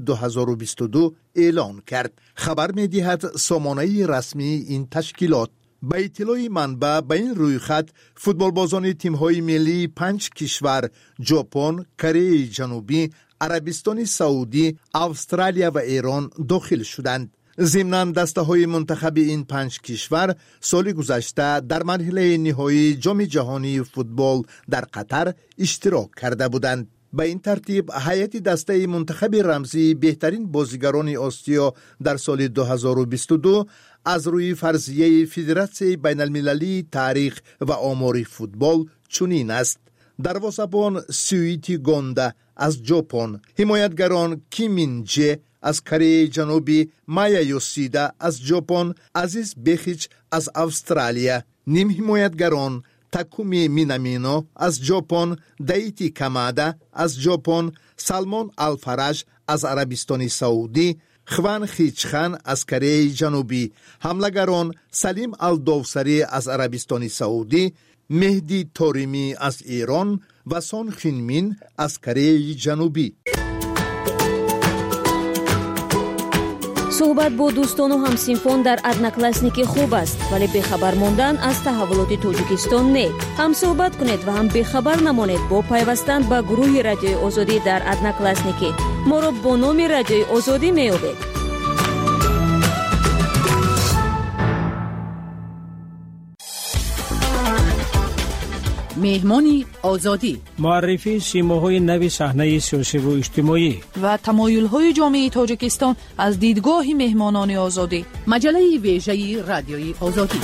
W: 2022 اعلان کرد. خبر می‌دهد سامانه رسمی این تشکیلات. به اطلاع منبع به این رویخط فوتبالبازان تیم‌های ملی 5 کشور ژاپن، کره جنوبی، عربستان سعودی، استرالیا و ایران داخل شدند. ضمناً دسته‌های منتخب این 5 کشور سال گذشته در مرحله نهایی جام جهانی فوتبال در قطر اشتراک کرده بودند. به این ترتیب هیئت دسته منتخب رمزی بهترین بازیگران آسیا در سال 2022 از روی فرضیه فدراسیون بین‌المللی تاریخ و آمار فوتبال چنین است: دروازه‌بان سویتی گوندا از ژاپن، حمایتگران کیمین جه از کره جنوبی، مایا یوسیدا از ژاپن، عزیز بخیچ از استرالیا، نیم حمایتگران تاکومی مینامینو از ژاپن، دایتی کامادا از ژاپن، سلمان الفرج از عربستان سعودی، خوان خیچخان از کره جنوبی، حملهگران سلیم الدوسری از عربستان سعودی، مهدی توریمی از ایران و سون خینمین از کره جنوبی.
H: صحبت با دوستان و همسینفون در ادناکلاسنیکی خوب است، ولی بخبر ماندن از تحولات تاجیکستان نه. هم صحبت کنید و هم بخبر نمانید با پیوستن به گروه رادیوی آزادی در ادناکلاسنیکی. ما را با نام رادیوی آزادی می‌یابید.
J: مهمانی آزادی،
K: معرفی سیماهای نو صحنه سیاسی و اجتماعی
F: و تمایل‌های جامعه تاجیکستان از دیدگاه مهمانان آزادی.
J: مجله ویژه رادیوی آزادی.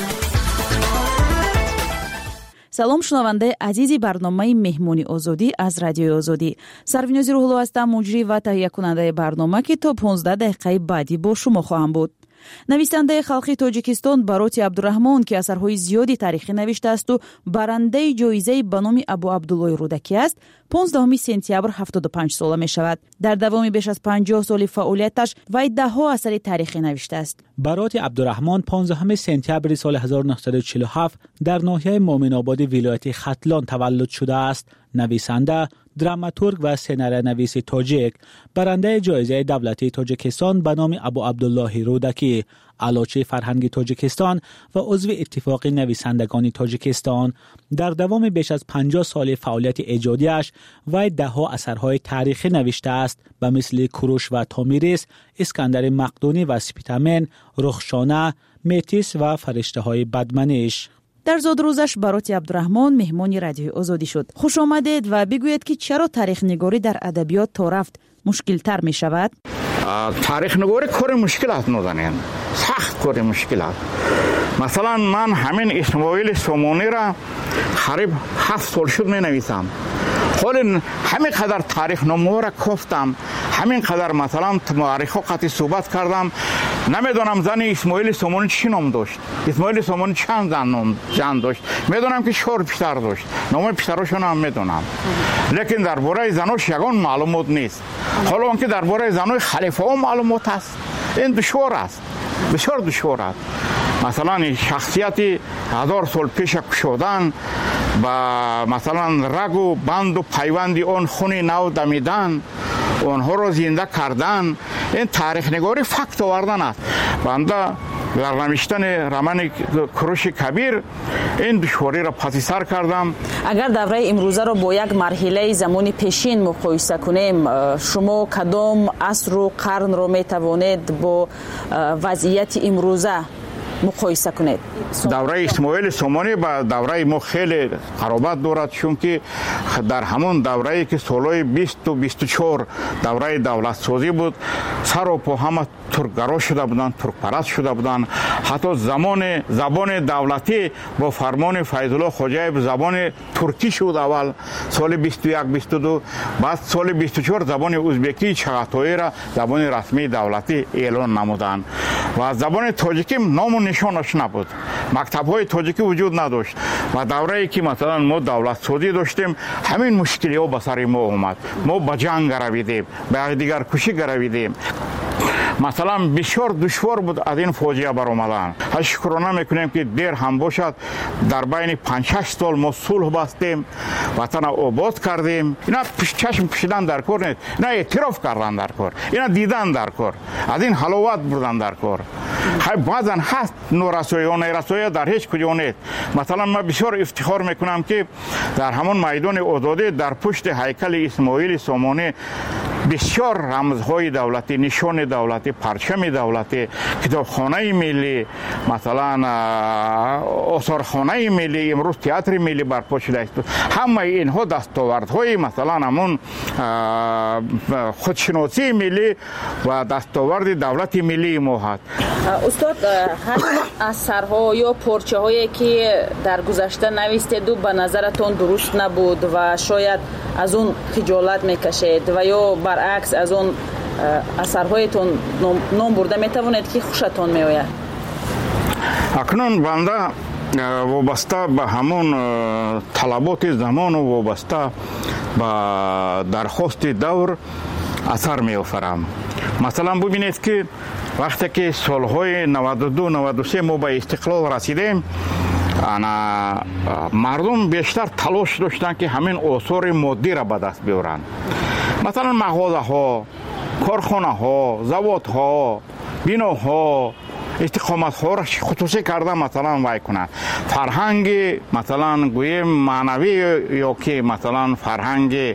C: سلام شنونده عزیزی برنامه مهمانی آزادی از رادیوی آزادی. سرویناز روحلو هستم، مجری و تهیه کننده برنامه که تا 15 دقیقه بعدی با شما خواهم بود. نویسنده خلقی تاجیکستان باروتی عبدالرحمن که اثرهای زیادی تاریخی نوشته است و برنده جایزه به نام ابو عبدالله رودکی است، 15 سپتامبر 75 ساله می شود. در دوام بیش از 50 سال فعالیتش وی ده‌ها اثر تاریخی نوشته است.
A: باروتی عبدالرحمن 15 سپتامبر سال 1947 در ناحیه مومن آباد ولایت ختلان تولد شده است. نویسنده، دراماتورگ و سناریونویس تاجیک، برنده جایزه دولتی تاجیکستان به نام ابو عبدالله رودکی، علاچه فرهنگی تاجیکستان و عضو اتفاق نویسندگان تاجیکستان. در دوام بیش از 50 سال فعالیت ایجادیش وی ده‌ها اثرهای تاریخی نوشته است، به مثل کوروش و تامیریس، اسکندر مقدونی و سپیتامن، رخشانه، میتیس و فرشته های بدمنش.
C: در زادروزش باروتی عبدالرحمن مهمان رادیوی آزادی شد. خوش آمدید و بگویید که چرا تاریخ نگاری در ادبیات تا رفت مشکل تر می شود؟
M: تاریخ نگاری کار مشکل است، نازنین سخت کار مشکل است. مثلا من همین اسماعیل سومونی را قریب 7 سال شد می نویسم. حالا همین قدر تاریخ نامه را گفتم، همین قدر مثلا تاریخ قطعی صحبت کردم. نمیدونم زن اسماعیل سومونی چی نام داشت، اسماعیل سومونی چند زن داشت. میدونم که 4 پسر داشت، نام پسراشون هم میدونم، لیکن درباره زناش یگان معلومات نیست. حالا اون که درباره زنای خلیفه ها معلومات است، این دشوار است، بسیار دشوار است. مثلا شخصیتی 1000 سال پیش کشودن با مثلا رگ و بند و پیوندی اون خون نو دمیدن، اونها رو زنده کردن، این تاریخ نگاری فکت آوردن است. بنده در نوشتن رمان کوروش کبیر این دشواری را پس سر کردم.
C: اگر دوره امروزه را با یک مرحله زمانی پیشین مقایسه کنیم، شما کدام عصر و قرن را می توانید با وضعیت امروزه муқоиса кунед?
M: давраи исмоили сомонӣ ба давраи мо хеле қаробат дорад, чунки дар ҳамон даврае ки солҳои 20-24 давраи давлатсозӣ буд, сару по ҳама туркгаро шуда буданд, туркпараст шуда буданд. ҳатто забони давлатӣ бо фармони Файзулло Хоҷаев забони туркӣ шуд аввал соли 21-22, баъд соли 24 забони узбекии чағатоиро забони расмии давлатӣ эълон намуданд. ва забони тоҷикӣ ному нишонаш набуд, мактабҳои тоҷикӣ вуҷуд надошт. ва даврае ки масалан мо давлатсозӣ доштем, ҳамин мушкилиҳо ба сари мо омад. мо ба ҷанг гаравидем, ба якдигаркушӣ гаравидем. масалан бисёр душвор буд аз ин фоҷиа баромадан. шукрона мекунем ки дер ҳам бошад дар байни 5-6 сол мо сулҳ бастем, ватана обод кардем. ина чашм пӯшидан дар кор нест, ина эътироф кардан дар кор, ина дидан дар кор, аз ин ҳаловат бурдан дар кор. баъзан ҳаст норасоиҳо, нерасоиҳо дар ҳеҷ куҷо нест. масалан ман бисёр ифтихор мекунам ки дар ҳамон майдони озодӣ дар пушти ҳайкали Исмоили Сомонӣ бисёр рамзҳои давлатӣ, нишони давлатӣ, парчами давлатӣ, китобхонаи миллӣ, масалан осорхонаи миллӣ, имрӯз театри миллӣ барпо шудааст. ҳамаи инҳо дастовардҳои масалан ҳамон худшиносии миллӣ ва дастоварди давлати миллии мо ҳаст.
C: устод, ҳамин асарҳо ё порчаҳое ки дар гузашта навистеду ба назаратон дуруст набуд ва шояд аз он хиҷолат мекашед ва ё баръакс аз он асарҳоятон ном бурда метавонед ки хушатон меояд?
M: акнун банда вобаста ба ҳамон талаботи замону вобаста ба дархости давр асар меофарам. масалан бубинед ки вақте ки солҳои 92-93 мо ба истиқлол расидем, мардум бештар талош доштанд ки ҳамин осори моддиро ба даст биёранд. масалан мағозаҳо, корхонаҳо, заводҳо, биноҳо, истиқоматҳоро хусусӣ карда масалан вай кунанд. фарҳанги масалан гӯем маънавӣ ё ки масалан фарҳанги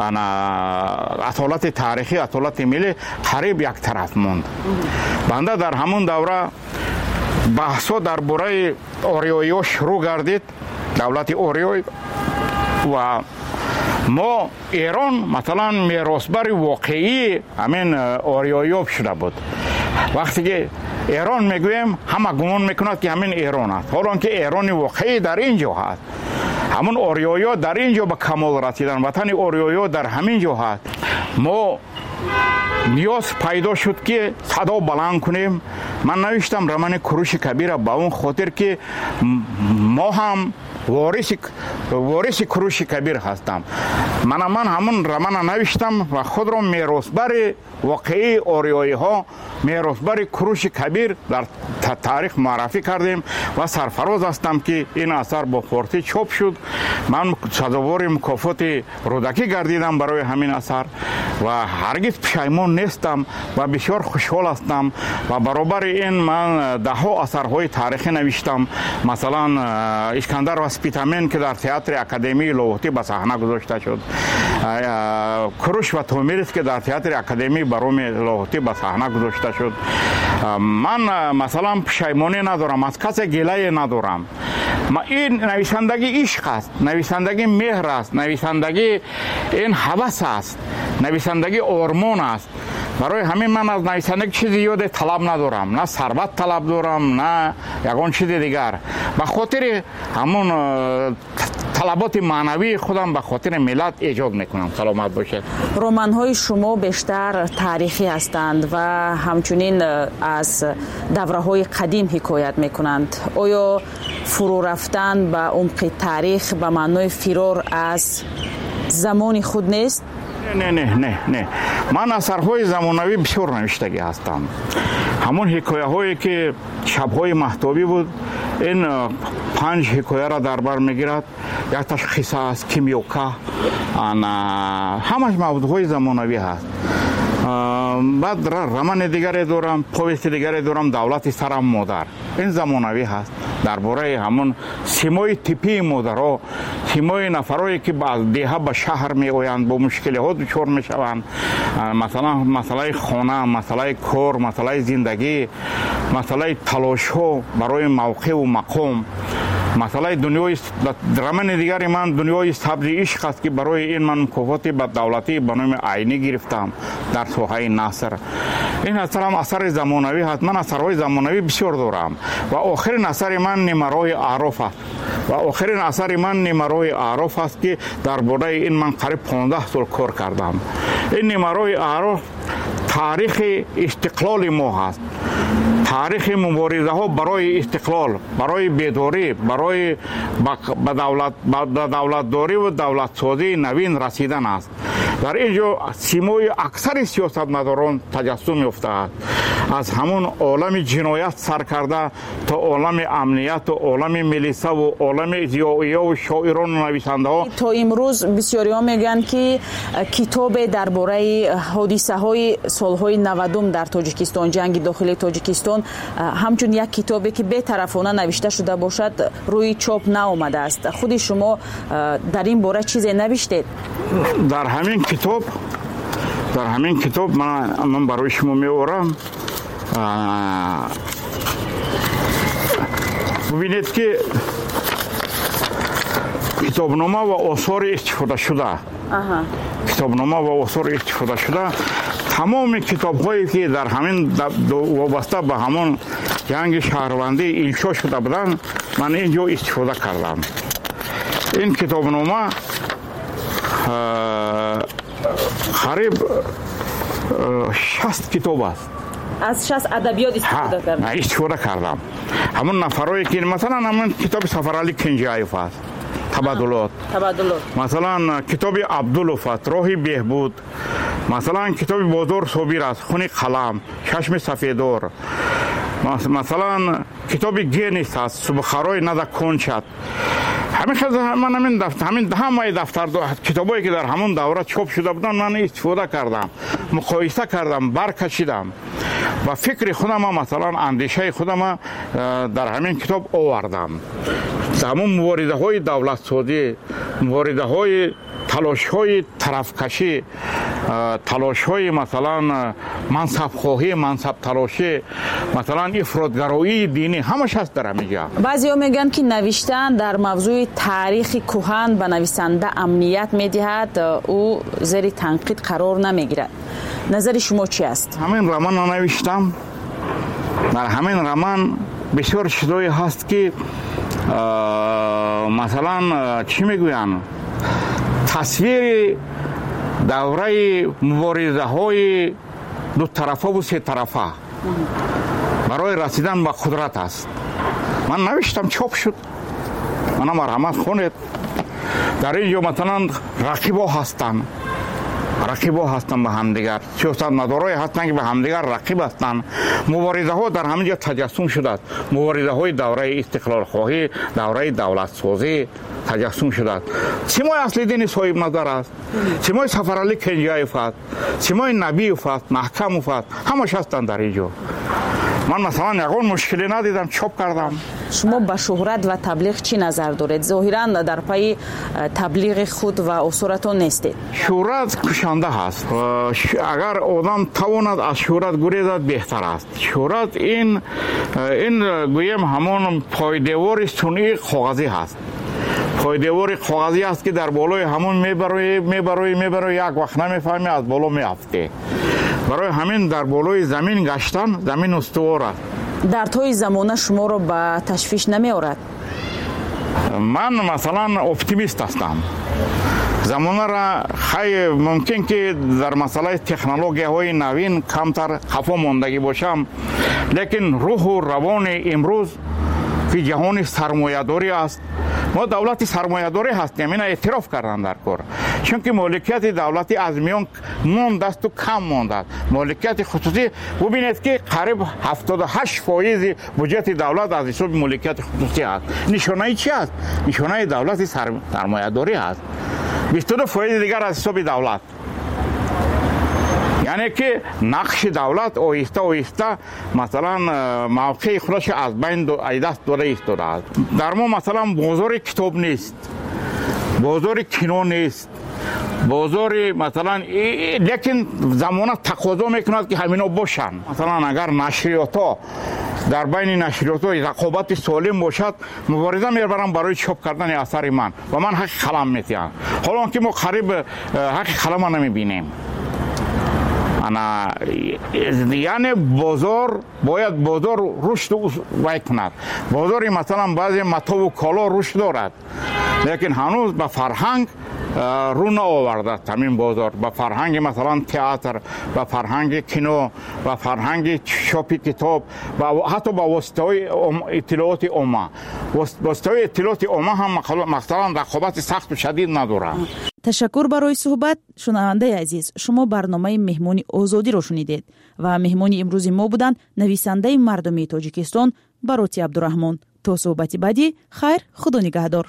M: асолати таърихӣ, асолати миллӣ қариб як тараф монд. банда дар ҳамон давра баҳсҳо дар бораи ориёиҳо шурӯъ гардид, давлати ориёй ва мо эрон масалан меросбари воқеии ҳамин ориёиёб шуда буд. вақте ки эрон мегӯем, ҳама гумон мекунад ки ҳамин эрон аст, ҳолон ки эрони воқеӣ дар ин ҷо ҳаст. ҳамон ориёиё дар ин ҷо ба камол расидан, ватани ориёиё дар ҳамин ҷо ҳаст. мо ниёз пайдо шуд ки садо баланд кунем. ман навиштам романи Куруши Кабира ба он хотир ки мо ҳам вориси Куруши Кабир ҳастам. ман ҳамон романа навиштам ва худро меросбари воқеии ориёиҳо, меросбари Куруши Кабир дар таърих муаррифӣ кардем ва сарфароз ҳастам ки ин асар бо форсӣ чоп шуд. ман сазовори мукофоти рӯдакӣ гардидам барои ҳамин асар ва ҳаргиз пушаймон нестам ва бисёр хушҳол ҳастам. ва баробари ин ман даҳҳо асарҳои таърихӣ навиштам. масалан Искандар васпитамен ки дар театри Академии Лоҳотӣ ба саҳна гузошта шуд, Куруш ва Томирис ки дар театри Академии Бароми Лоҳотӣ ба саҳна гузошта шуд. ман масалан пушаймонӣ надорам, аз касе гилае надорам. ин нависандагӣ ишқ аст, нависандагӣ меҳр аст, нависандагӣ ин ҳавас аст, нависандагӣ ормон аст. барои ҳамин ман аз нависандагӣ чизи зиёде талаб надорам, на сарват талаб дорам, на ягон чизи дигар. ба хотири ҳамон талаботи маънавии худам ба хотири миллат эҷод мекунам. саломат бошед.
C: романҳои шумо бештар таърихӣ ҳастанд ва ҳамчунин аз давраҳои қадим ҳикоят мекунанд. оё фурӯ рафтан ба умқи таърих ба маънои фирор аз замони худ нест?
M: не. ман асарҳои замонавӣ бисёр навиштагӣ ҳастам. ҳамон ҳикояҳое ки шабҳои маҳтобӣ буд, ин 5 ҳикояро дар бар мегирад. якташ қисса аст, кимёка, ҳамаш мавзӯъҳои замонавӣ ҳаст. баъд романи дигаре дорам, повести дигаре дорам, давлати сарам модар. ин замонавӣ ҳаст. درباره همون سیمای تیپی مادرها، سیمای نفرایی که از دیها به شهر می آیند با مشکل ها دچار می شوند، مثلا مسئله خانه، مسئله کار، مسئله زندگی، مسئله تلاش ها برای موقع و مقام، مسئله دنیای درمان دیگری من دنیای سبز عشق است که برای این من مکافات به دولتی به نام عینی گرفتم در ساحه نثر. این اثر هم اثر زمانوی است. من اثرهای زمانوی بسیار دارم و آخرین اثر من نمرای اعراف است و آخرین اثر من نمرای اعراف است که درباره این من قریب 15 سال کار کردم. این نمرای اعراف تاریخ استقلال ما هست، تاریخ مبارزه ها برای استقلال، برای بیداری، برای دولت داری و دولت سازی نوین رسیدن است. در اینجا سیمای اکثر سیاستمداران تجسم یافته است، از همون عالم جنایت سر کرده تا عالم امنیت و عالم ملیسا و عالم ضیائیه و شاعران و نویسنده ها.
C: تا امروز بسیاری ها میگن که کتاب درباره حادثه های سالهای 90 در تاجیکستان، جنگ داخلی تاجیکستان، همچون یک کتابی که بی‌طرفانه نوشته شده باشد روی چاپ نآمده است. خود شما در این باره چیزی نوشتید؟
M: در همین کتاب من برای شما می‌آورم. ببینید که کتابنامه و آثار استفاده شده، کتابنامه و آثار استفاده شده، تمام کتاب‌هایی که در همین وابسته به همون جنگ شهروندی انشا شده بودند من اینجا استفاده کردم. این کتابنامه قریب 60 کتاب است.
C: از 60 ادبیات
M: استفاده کردم. همون نفرایی که مثلا همون کتاب سفرعلی کنجیایف است، تبادلات. مثلا کتاب عبدالوفت، راه بهبود، مثلا کتاب بازار صابر است، خون قلم، چشم سفیدار، مثلا کتاب گینیس است، صبحخرای نده کنچت. همین همه دفتر کتابایی که در همون دوره چاپ شده بودن من استفاده کردم، مقایسه کردم، برکشیدم و فکر خودم مثلا اندیشه خودم در همین کتاب آوردم. همون مبارزه های دولت سازی، مبارزه های تلاش های طرفکشی، تلاش های مثلا منصب خواهی، منصب تلاشی، مثلا افراطگرایی دینی، همش هست در همینجا.
C: بعضی ها میگن که نوشتن در موضوع تاریخ کهن به نویسنده امنیت میدهد، او زیر تنقید قرار نمیگیرد. نظر شما چی است؟
M: همین رمان نوشتم. در همین رمان بسیار چیزایی هست که مثلا چی میگوین، تصویر دوره مبارزه های دو طرفه و سه طرفه برای رسیدن به قدرت است. من نوشتم، چاپ شد، من مرحمت خونید. در اینجا مثلا رقیبا هستن به همدیگر، سیاستمدارای هستن که به همدیگر رقیب هستن. مبارزه ها در همینجا تجسم شده است. مبارزه های دوره استقلال خواهی، دوره دولت سازی تجسم شده است. سیمای اصلیدین صاحب نظر است، سیمای سفرعلی کنجیایف است، سیمای نبیوف است، محکموف است، همش هستن در اینجا. من مثلا یگان مشکلی ندیدم، چاپ کردم.
C: شما به شهرت و تبلیغ چی نظر دارید؟ ظاهراً در پای تبلیغ خود و اثراتون نیستید.
M: شهرت کشنده هست. اگر آدم تواند از شهرت گریزد بهتر است. شهرت این گویم همون پایدیوار صنعی کاغذی هست. پایدیوار کاغذی است که در بالای همون میبروی یک وقت نمیفهمی، از بالا میافته. برای همین در بالای زمین گشتن، زمین استوار است.
C: در طی زمانه شما رو به تشویش نمی آورد؟
M: من مثلا اپتیمیست هستم. زمانه را خیلی ممکن که در مسئله تکنولوژی های نوین کمتر خفا ماندگی باشم، لیکن روح و روان امروز که جهان سرمایه‌داری است. ما دولت سرمایه‌داری هستیم، این اعتراف کردن در کار، چون که مالکیت دولتی از میان مانده است و کم مانده است. مالکیت خصوصی ببینید که قریب 78% بودجه دولت از حساب مالکیت خصوصی است. نشانه چی است؟ نشانه دولت سرمایه‌داری است. 22% دیگر از حساب دولت. یعنی که نقش دولت آهسته آهسته مثلا موقع خودش از بین دست داده ایستاده. در ما مثلا بازار کتاب نیست، بازار کینو نیست، بازار مثلا، لیکن زمانه تقاضا میکند که همینا باشن. مثلا اگر نشریات ها در بین نشریات ها رقابت سالم باشد، مبارزه میبرم برای چاپ کردن اثر من و من حق قلم میتیم. حالا که ما قریب حق قلم نمیبینیم. یعنی بازار باید بازار رشد وای کند. بازاری مثلا بعضی متا و کالا رشد دارد، لیکن هنوز به فرهنگ رو نآورده. همین بازار به فرهنگ مثلا تئاتر، به فرهنگ کینو، به فرهنگ چاپ کتاب و حتی به واسطه اطلاعات عامه. واسطه اطلاعات عامه هم مثلا رقابت سخت و شدید نداره.
C: تشکر برای صحبت. شنونده عزیز، شما برنامه مهمانی آزادی را شنیدید و مهمانی امروز ما بودند نویسنده مردمی تاجیکستان باروتی عبدالرحمن. تا صحبتی بعدی، خیر، خدا نگهدار.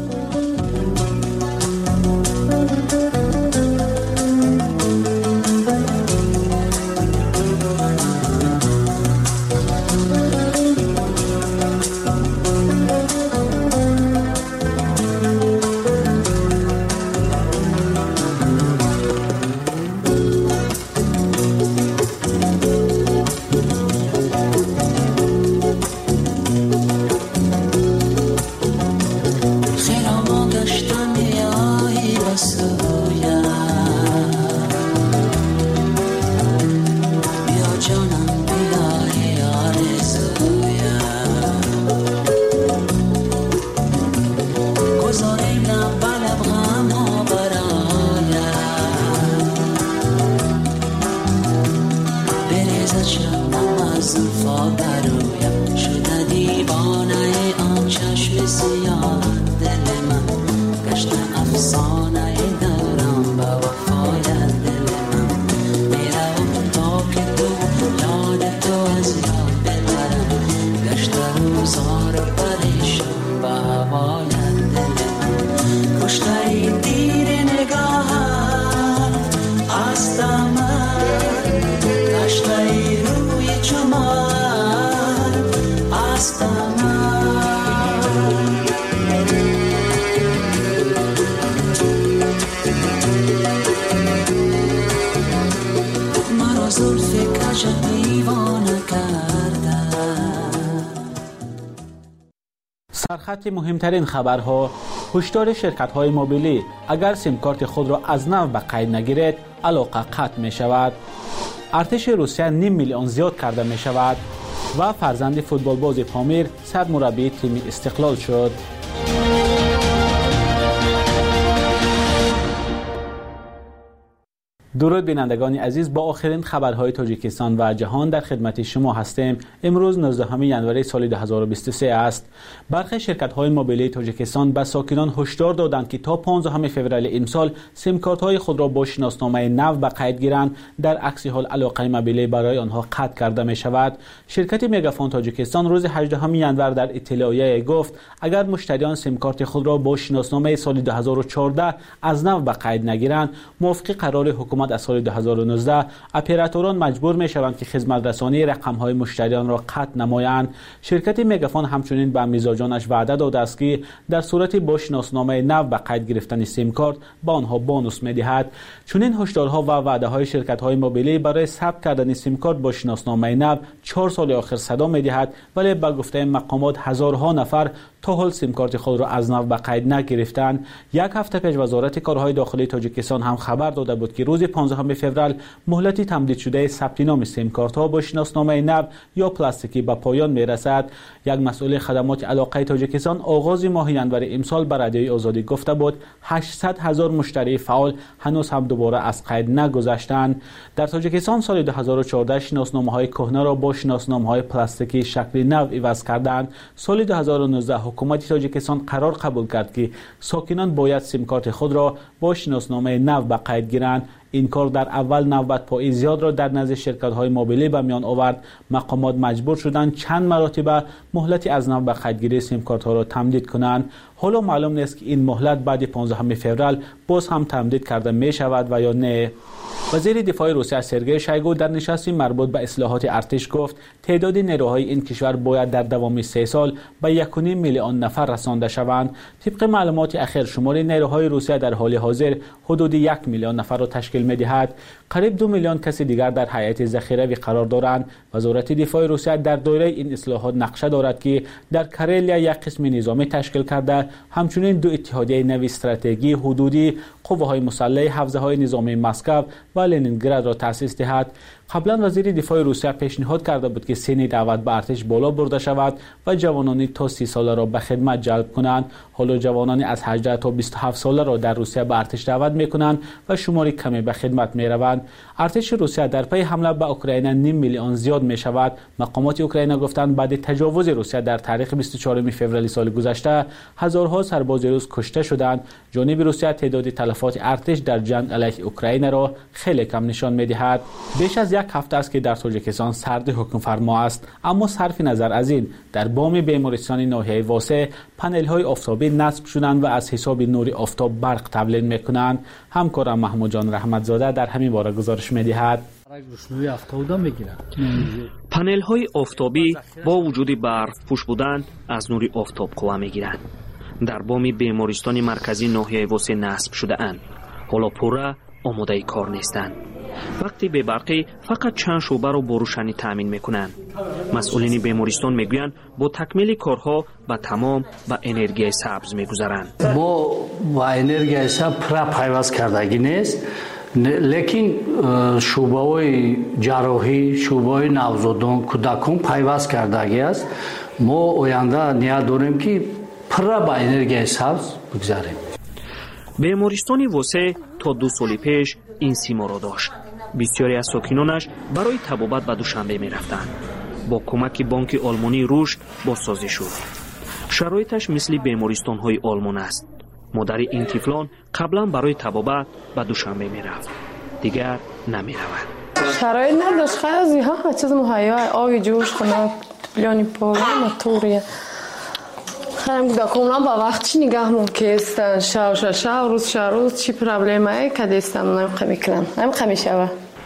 C: سرخط مهمترین خبرها: هشدار شرکت‌های موبیلی اگر سیم کارت خود را از نو به قید نگیرید علاقه قطع می شود. ارتش روسیه 5 میلیون زیاد کرده می شود و فرزند فوتبال باز پامیر صد مربی تیم استقلال شد. درود بینندگان عزیز، با آخرین خبرهای تاجیکستان و جهان در خدمت شما هستیم. امروز 19 ینوری سال 2023 است. برخی شرکت‌های موبیلی تاجیکستان به ساکنان هشدار دادند که تا 15 فوریه امسال سیم کارت‌های خود را با شناسنامه نو به قید گیرند، در عکس حال علاقه موبیلی برای آنها قطع کرده می شود. شرکت مگافون تاجیکستان روز 18 ینور در اطلاعیه گفت اگر مشتریان سیم کارت خود را با شناسنامه سال 2014 از نو به قید نگیرند، موافق قرار حکومت از سال 2019 اپراتوران مجبور می شوند که خدمت رسانی رقم های مشتریان را قطع نمایند. شرکت مگافون همچنین به مزاجانش وعده داده است که در صورت با شناسنامه نو به قید گرفتن سیم کارت به آنها بونوس می دهد. چنین هشدارها و وعده های شرکت های موبیلی برای ثبت کردن سیم کارت با شناسنامه نو 4 سال آخر صدا می دهد، ولی به گفته مقامات هزارها نفر تا حال سیم کارت خود را از نو به قید نگرفتند. یک هفته پیش وزارت کارهای داخلی تاجیکستان هم خبر داده بود که روز 15 فوریه مهلت تمدید شده ثبت نام سیم کارت ها با شناسنامه نو یا پلاستیکی به پایان می رسد. یک مسئول خدمات علاقه تاجیکستان آغاز ماه ینور امسال به رادیوی آزادی گفته بود 800,000 مشتری فعال هنوز هم دوباره از قید نگذشتند. در تاجیکستان سال 2014 شناسنامه های کهنه را با شناسنامه های پلاستیکی شکل نو عوض کردند. سال 2019 حکومت تاجیکستان قرار قبول کرد که ساکنان باید سیم کارت خود را با شناسنامه نو به قید گیرند. این کار در اول نوبت پای زیاد را در نزد شرکت‌های موبیلی به میان آورد. مقامات مجبور شدند چند مرتبه مهلت از نو به قیدگیری سیم کارت‌ها را تمدید کنند.
A: حالا معلوم نیست که این مهلت بعد 15 فوریه باز هم تمدید کرده می شود و یا نه. وزیر دفاع روسیه سرگئی شویگو در نشستی مربوط به اصلاحات ارتش گفت تعداد نیروهای این کشور باید در دوام 3 سال به 1.5 میلیون نفر رسانده شوند. طبق معلومات اخیر شمار نیروهای روسیه در حال حاضر حدود 1 میلیون نفر را تشکیل می‌دهد. قریب 2 میلیون کس دیگر در هیئت ذخیروی قرار دارند. وزارت دفاع روسیه در دایره این اصلاحات نقشه دارد که در کرلیا یک قسم نظامی تشکیل کرده، همچنین 2 اتحادیه نوی استراتژی حدودی قوه‌های مسلح حوزه‌های نظامی مسکو و لنینگراد را تأسیس دهد. قبلا وزیر دفاع روسیه پیشنهاد کرده بود که سن دعوت به ارتش بالا برده شود و جوانانی تا 30 ساله را به خدمت جلب کنند. حالا جوانانی از 18 تا 27 ساله را در روسیه به ارتش دعوت می‌کنند و شماری کمی به خدمت می‌روند. ارتش روسیه در پی حمله به اوکراین 0.5 میلیون زیاد می‌شود. مقامات اوکراین گفتند بعد تجاوز روسیه در تاریخ 24 فوریه سال گذشته هزارها سرباز روس کشته شدند. جانب روسیه تعداد تلفات ارتش در جنگ علیه اوکراین را خیلی کم نشان می‌دهد. بیش از یک هفته است که در تاجیکستان سرد حکم فرما است، اما صرف نظر از این در بام بیمارستان ناحیه واسه پنل‌های آفتابی نصب شدند و از حساب نور آفتاب برق تولید می‌کنند. همکارم محمود جان رحمتزاده در همین باره گزارش می‌دهد.
B: پنل‌های آفتابی با وجود برف پوش بودند از نور آفتاب قوه می‌گیرند. در بام بیمارستان مرکزی ناحیه واسه نصب شده اند. حالا پورا آماده کار نیستند. وقتی به برقی فقط چند شعبه را با روشنی تامین میکنند. مسئولین بیمارستان میگویند با تکمیل کارها به تمام به انرژی سبز میگذرند.
L: با انرژی سبز پرا پیوست کردگی نیست، لیکن شعبه های جراحی، شعبه های نوزادان، کودکان پیوست کردگی است. ما آینده نیاز داریم که پرا به انرژی سبز بگذاریم.
B: بیمارستان واسه تا 2 سال پیش این سیما را داشت. بسیاری از ساکنانش برای طبابت به دوشنبه می رفتند. با کمک بانک آلمانی رشد بازسازی شد. شرایطش مثل بیمارستان های آلمان است. مادر این طفلان قبلا برای طبابت به دوشنبه می رفت. دیگر نمی رود.
X: شرایط نداشت. خیلی ها چیز مهیا آبی جوش کنه بیانی پالا موتوریه. خیلی کاملا با وقتی نگاه می‌کردن شب روز چی پرابلمایی که دستم نمی‌کنم نمی‌شوه.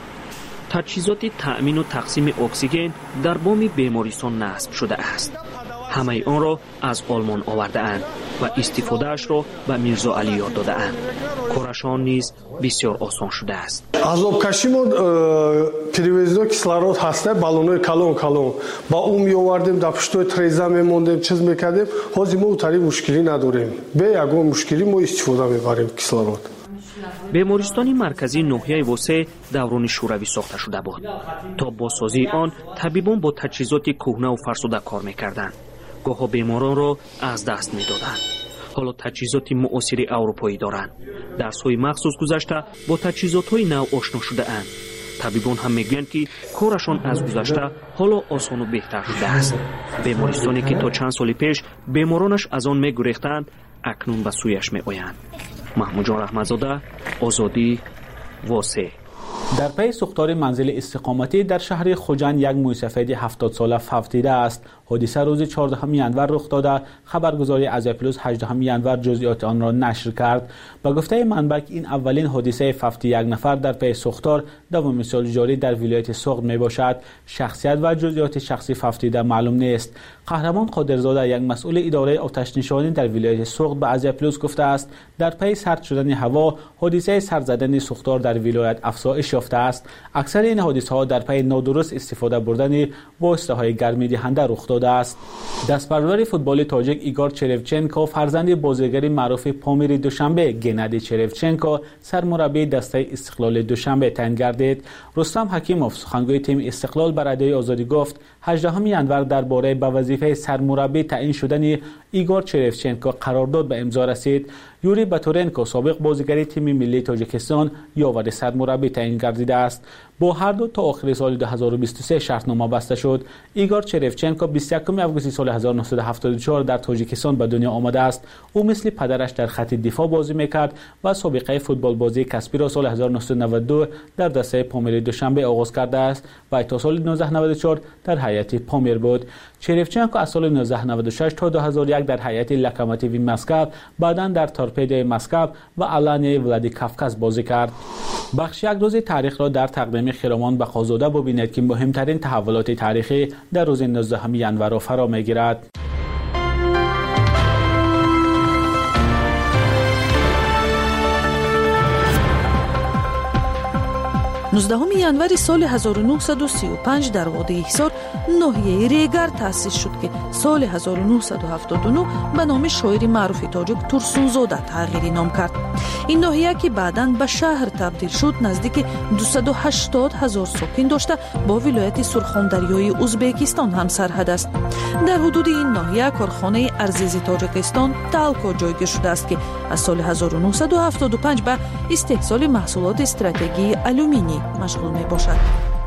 B: تجهیزات تأمین و تقسیم اکسیژن در بام بیمارستان نصب شده است. همه آن را از آلمان آورده اند و استفادهش را به میرزا علی یاد داده اند. کارشان نیز بسیار آسان شده است.
N: از آبکشی ما پریوزیون کیسلارود هسته بالونای کلون با اون میآوردیم در پشتوی تریزه میموندیم چیز میکردیم. حاضر ما اوتاری مشکلی نداریم. به یگان مشکلی ما استفاده میبریم کیسلارود.
B: بیمارستان مرکزی ناحیه واسه دوران شوروی ساخته شده بود. تا بازسازی آن طبیبان با تجهیزات کهنه و فرسوده کار میکردند. گاه بیماران را از دست میدادند. حالا تجهیزات معاصر اروپایی دارند. درس‌های مخصوص گذشته با تجهیزات‌های نو آشنا شده اند. طبیبان هم میگویند که کارشان از گذشته حالا آسان و بهتر شده است. بیمارستانی که تا چند سال پیش بیمارانش از آن میگریختند اکنون به سویش میآیند. محمود جان رحمتزاده، آزادی، واسه.
A: در پی سوختار منزل استقامتی در شهر خوجند یک موسفید 70 ساله فوت دیده است. حادثه روز 14 ینور رخ داده. خبرگزاری از پلوس 18 ینور جزئیات آن را نشر کرد. با گفته منبع این اولین حادثه فوت یک نفر در پی سوختار دومین سال جاری در ولایت سوخت می باشد. شخصیت و جزئیات شخصی فوت دیده معلوم نیست. قهرمان قادرزاده یک مسئول اداره آتش نشانی در ولایت سوخت به از پلوس گفته است در پی سرد شدن هوا حادثه سر زدن سوختار در ولایت افزایش یافته است. اکثر این حادثه ها در پی نادرست استفاده بردن واسطه های گرمی دهنده رخ داده است. دستپرور فوتبال تاجیک ایگور چرفچنکو فرزند بازیگر معروف پامیر دوشنبه گنادی چرفچنکو سرمربی دسته استقلال دوشنبه تعیین گردید. رستم حکیموف سخنگوی تیم استقلال بر رادیوی آزادی گفت 18 ینور درباره به وظیفه سرمربی تعیین شدن ایگور چرفچنکو قرارداد به امضا رسید. یوری باتورنکو سابق بازیگر تیم ملی تاجیکستان یاور سرمربی تعیین گردیده است. با هر دو تا آخر سال 2023 شرطنامه بسته شد. ایگور چرفچنکو 21 آگوست سال 1974 در تاجیکستان به دنیا آمده است. او مثل پدرش در خط دفاع بازی میکرد و سابقه فوتبال بازی کسبی را سال 1992 در دسته پامیر دوشنبه آغاز کرده است و تا سال 1994 در هیئت پامیر بود. شریفچنکو از سال 1996 تا 2001 در هیئت لوکوموتیو مسکو، بعداً در تورپدوی مسکو و آلان ولادیکاوکاز بازی کرد. بخش یک روز تاریخ را در تقدیم خیرمان بقازاده ببینید که مهمترین تحولات تاریخی در روز 19 ژانویه را فرا میگیرد.
F: 19 январи соли 1935 дар водии ҳисор ноҳияи Регар таъсис шуд ки соли 1979 ба номи шоири маъруфи тоҷик Турсунзода тағйири ном кард. ин ноҳия ки баъдан ба шаҳр табдил шуд, наздики 280 000 сокин дошта бо вилояти Сурхондарёи Узбекистон ҳам сарҳад аст. дар ҳудуди ин ноҳия корхонаи Арзизи Тоҷикистон Талко ҷойгир шудааст ки аз соли 1975 ба истеҳсоли маҳсулоти стратегии алюминий машғул мебошад.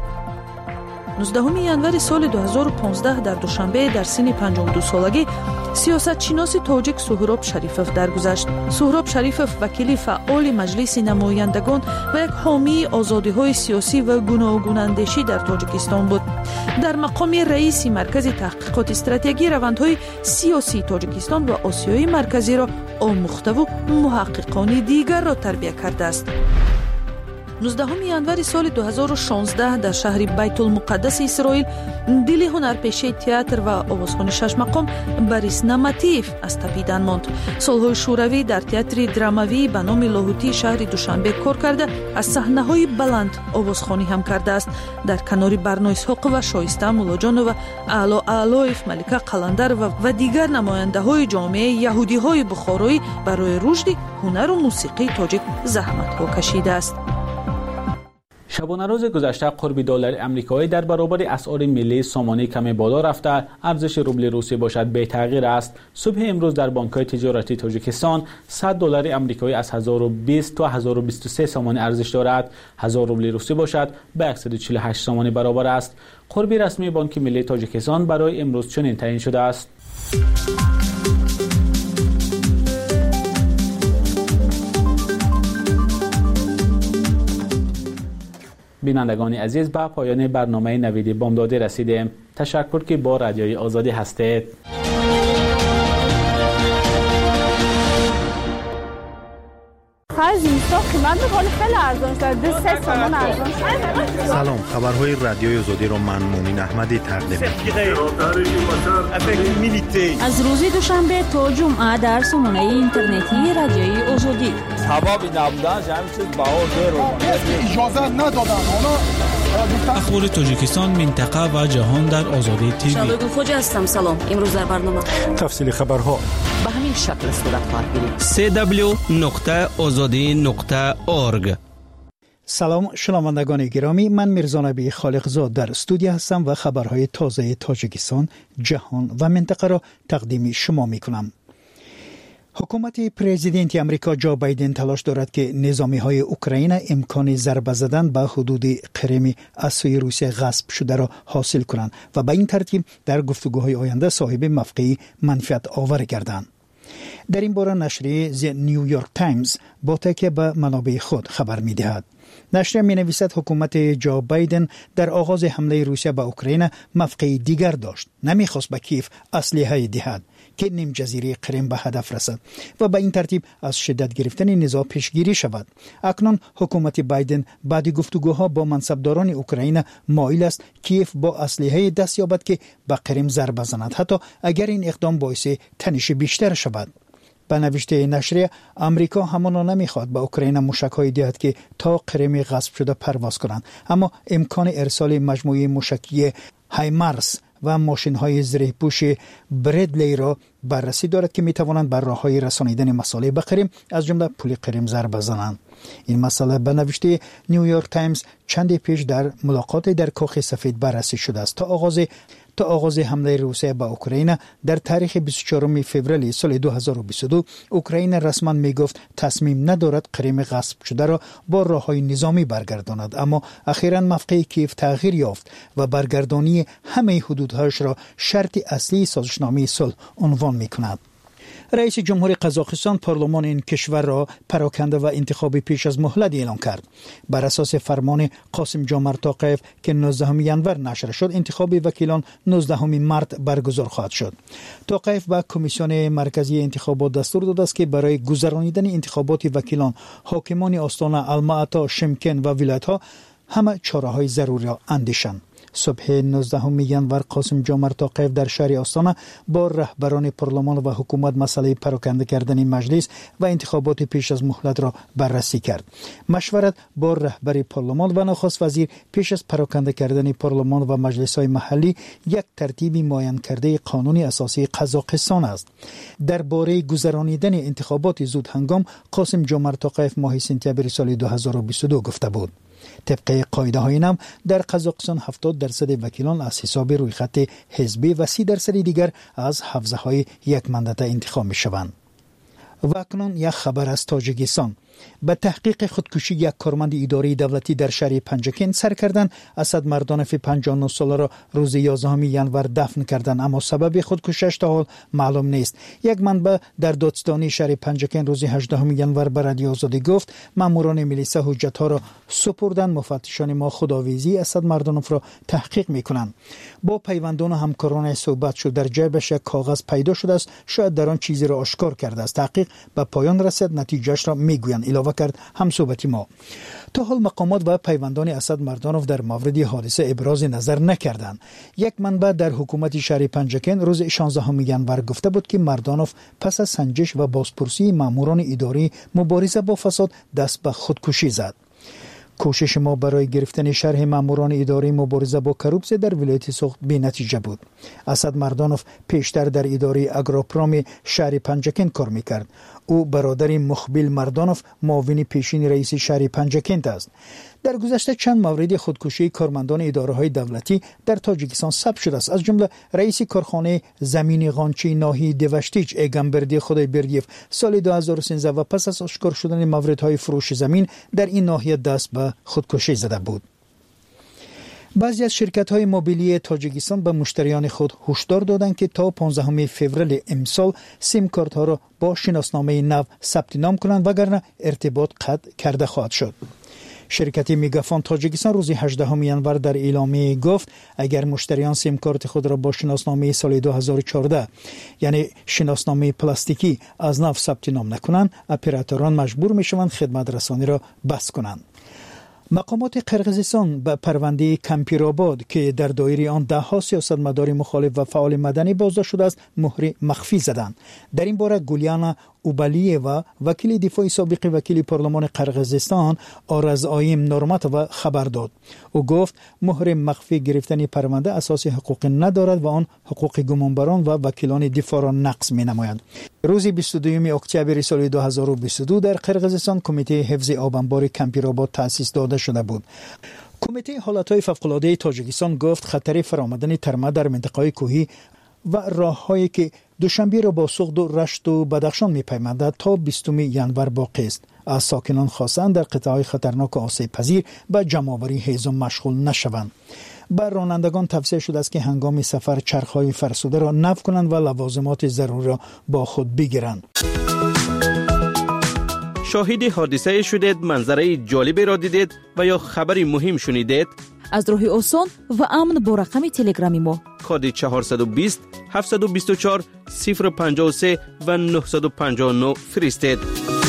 F: 19 январи соли 2015 дар Душанбе дар синни 52 солагӣ сиёсатшиноси тоҷик Суҳроб Шарифов даргузашт. Суҳроб Шарифов вакили фаъоли маҷлиси намояндагон ва як ҳомии озодиҳои сиёсӣ ва гуногунандешӣ дар Тоҷикистон буд. дар мақоми раиси маркази таҳқиқоти стратегии равандҳои сиёсии Тоҷикистон ва Осиёи марказиро омӯхтаву муҳаққиқони дигарро тарбия кардааст. 19 январи соли 2016 дар шаҳри Байтулмуқаддаси Исроил дили ҳунарпешаи театр ва овозхони Шашмақом Борис Наматиев аз тапидан монд. солҳои шӯравӣ дар театри драмавии ба номи Лоҳутии шаҳри Душанбе кор карда аз саҳнаҳои баланд овозхонӣ ҳам кардааст. дар канори Барно Исҳоқова, Шоиста Муллоҷонова, Аъло Аълоев, Малика Қаландарова ва дигар намояндаҳои ҷомеаи яҳудиҳои Бухороӣ барои рушди ҳунару мусиқии тоҷик заҳматҳо кашидааст.
A: شبانه روز گذشته قرب دلار آمریکایی در برابر اسعار ملی سامانه کمی بالا رفته، ارزش روبل روسی باشد بی تغییر است. صبح امروز در بانک‌های تجارتی تاجیکستان 100 دلار آمریکایی از 1020 تا 1023 سامانه ارزش دارد. 1000 روبل روسی باشد به 148 سامانه برابر است. قرب رسمی بانک ملی تاجیکستان برای امروز چنین تعیین شده است. بینندگان عزیز، به پایان برنامه نوید بامدادی رسیدیم. تشکر که با رادیوی آزادی هستید.
O: سلام، خبرهای رادیوی آزادی را من مومن احمدی تقدیم می‌کنم.
I: از روز دوشنبه تا جمعه در سامانه اینترنتی رادیوی آزادی.
P: سبب نبودن همین چیز اجازه ندادن.
A: اخبار تاجیکستان، منطقه و جهان در آزادی تیوی.
H: شادو خوجا هستم. سلام. امروز در برنامه
U: تفصیل خبرها
J: به همین شکل صورت خواهد گرفت.
O: www.azadi.org.
Q: سلام شنوندگان گرامی، من میرزا نبی خالقزاد در استودیو هستم و خبرهای تازه تاجیکستان، جهان و منطقه را تقدیم شما میکنم. حکومت پرزیدنت آمریکا جو بایدن تلاش دارد که نظامی‌های اوکراین امکان ضربه زدن به حدود کریم از سوی روسیه غصب شده را حاصل کنند و به این ترتیب در گفتگوهای آینده صاحب موقعی منفعت آور گردند. در این باره نشریه The New York Times با تکیه به منابع خود خبر می‌دهد. نشریه می‌نویسد حکومت جو بایدن در آغاز حمله روسیه به اوکراین موقعی دیگر داشت. نمی‌خواست به کیف اسلحه دهد که نیم جزیره کریم به هدف رسد و به این ترتیب از شدت گرفتن نزاع پیشگیری شود. اکنون حکومت بایدن بعد گفتگوها با منصبداران اوکراین مایل است کیف با اسلحه دست یابد که به کریم ضربه زند، حتی اگر این اقدام باعث تنش بیشتر شود. به نوشته نشریه، آمریکا همانا نمیخواد به اوکراین موشک‌های دهد که تا کریم غصب شده پرواز کنند، اما امکان ارسال مجموعه موشکی هایمارس و ماشین‌های زره‌پوش بردلی را بررسی دارد که می‌توانند بر راه‌های رسانیدن مسائل به کریم از جمله پول کریم ضربه زنند. این مسئله به نوشته نیویورک تایمز چندی پیش در ملاقات در کاخ سفید بررسی شده است. تا آغاز حمله روسیه به اوکراین در تاریخ 24 فوریه سال 2022 اوکراین رسما میگفت تصمیم ندارد کریم غصب شده را با راه‌های نظامی برگرداند، اما اخیراً موقع کیف تغییر یافت و برگردانی همه حدودهایش را شرط اصلی سازشنامه صلح عنوان می‌کند. رئیس جمهور قزاقستان پارلمان این کشور را پراکنده و انتخابی پیش از مهلت اعلام کرد. بر اساس فرمان قاسم جومرت توقیف که 19 ینور نشر شد، انتخاب وکیلان 19 مارت برگزار خواهد شد. توقیف به کمیسیون مرکزی انتخابات دستور داده است که برای گذرانیدن انتخابات وکیلان، حاکمان استان الماتا، شمکن و ولایت‌ها همه چاره‌های ضروری را اندیشند. صبح 19 ینور قاسم جومرت توقیف در شهر آستانه با رهبران پارلمان و حکومت مسئله پراکنده کردن مجلس و انتخابات پیش از مهلت را بررسی کرد. مشورت با رهبر پارلمان و نخست وزیر پیش از پراکنده کردن پارلمان و مجلس‌های محلی یک ترتیب معین کرده قانون اساسی قزاقستان است. درباره گذرانیدن انتخابات زود هنگام قاسم جومرت توقیف ماه سپتامبر سال 2022 گفته بود. طبق قاعده های نو در قزاقستان 70% وکیلان از حساب روی خط حزبی و 30% دیگر از حوزه های یک مندته انتخاب می شوند. و اکنون یک خبر از تاجیکستان. به تحقیق خودکشی یک کارمند اداره دولتی در شهر پنجکن سر کردن، اسد مردانف 59 ساله را روز 11 ینور دفن کردند، اما سبب خودکشیش تا حال معلوم نیست. یک منبع در دادستانی شهر پنجکن روز 18 ینور به رادیو آزادی گفت ماموران میلیسا حجت‌ها را سپردند، مفتشان ما خداویزی اسد مردانف را تحقیق می‌کنند. با پیوندان و همکاران صحبت شد، در جیبش یک کاغذ پیدا شده است، شاید در آن چیزی را آشکار کرده است. تحقیق به پایان رسید، نتیجهش را میگویند، اضافه کرد همصحبتی ما. تا حال مقامات و پیوندان اسد مردانف در مورد حادثه ابراز نظر نکردند. یک منبع در حکومت شهر پنجکن روز 16 ینور گفته بود که مردانف پس از سنجش و بازپرسی ماموران اداری مبارزه با فساد دست به خودکشی زد. کوشش ما برای گرفتن شرح ماموران اداره مبارزه با کروپسی در ولایت سوخت بی نتیجه بود. اسد مردانف پیشتر در اداره اگروپرام شهر پنجکن کار میکرد. او برادر مخبیل مردانف معاون پیشین رئیس شهر پنجکن است. در گذشته چند مورد خودکشی کارمندان اداره‌های دولتی در تاجیکستان ثبت شده است، از جمله رئیس کارخانه زمین قانچی ناحیه دوشتیچ ایگانبردی خدایبردیف سال 2013 و پس از آشکار شدن موردهای فروش زمین در این ناحیه دست به خودکشی زده بود. بعضی از شرکت‌های موبیلی تاجیکستان به مشتریان خود هشدار دادند که تا 15 فوریه امسال سیم کارت‌ها را با شناسنامه نو ثبت نام کنند وگرنه ارتباط قطع کرده خواهد شد. شرکت میگافون تاجیکستان روز 18 ینور در اعلامیه گفت اگر مشتریان سیم کارت خود را با شناسنامه سال 2014 یعنی شناسنامه پلاستیکی از نو ثبت نام نکنند، اپراتوران مجبور میشوند خدمت رسانی را بس کنند. مقامات قرقیزستان به پرونده کمپیرآباد که در دایره آن ده‌ها سیاستمدار مخالف و فعال مدنی بازداشت شده است مهر مخفی زدند. در این باره گولیانا اوبالیه و وکیل دفاع سابق وکیل پارلمان قرقیزستان آرز آیم نورمات و خبر داد. او گفت مهر مخفی گرفتن پرونده اساس حقوقی ندارد و آن حقوق گمانبران و وکیلان دفاع را نقض می‌نماید. روز 22 اکتبر سال 2022 در قرقیزستان کمیته حفظ آب انبار کمپیرآباد تأسیس داده شده بود. کمیته حالتهای فوق‌العاده تاجیکستان گفت خطر فرآمدن ترمه در منطقه‌های کوهی و راه‌هایی که دوشنبه را با سوخت و رشت و بدخشان می‌پیوندد تا 20 ینور باقی است. از ساکنان خواستند در قطعه‌های خطرناک و آسیب پذیر به جمع‌آوری هیزم مشغول نشوند. بر رانندگان توصیه شده است که هنگام سفر چرخ‌های فرسوده را نفی کنند و لوازمات ضروری را با خود بگیرند.
R: شاهد حادثه شدید، منظره جالبی را دیدید و یا خبری مهم شنیدید؟
C: از راه آسان و امن با رقم تلگرامی ما
R: کد 420 724 053 و 959 فرستید.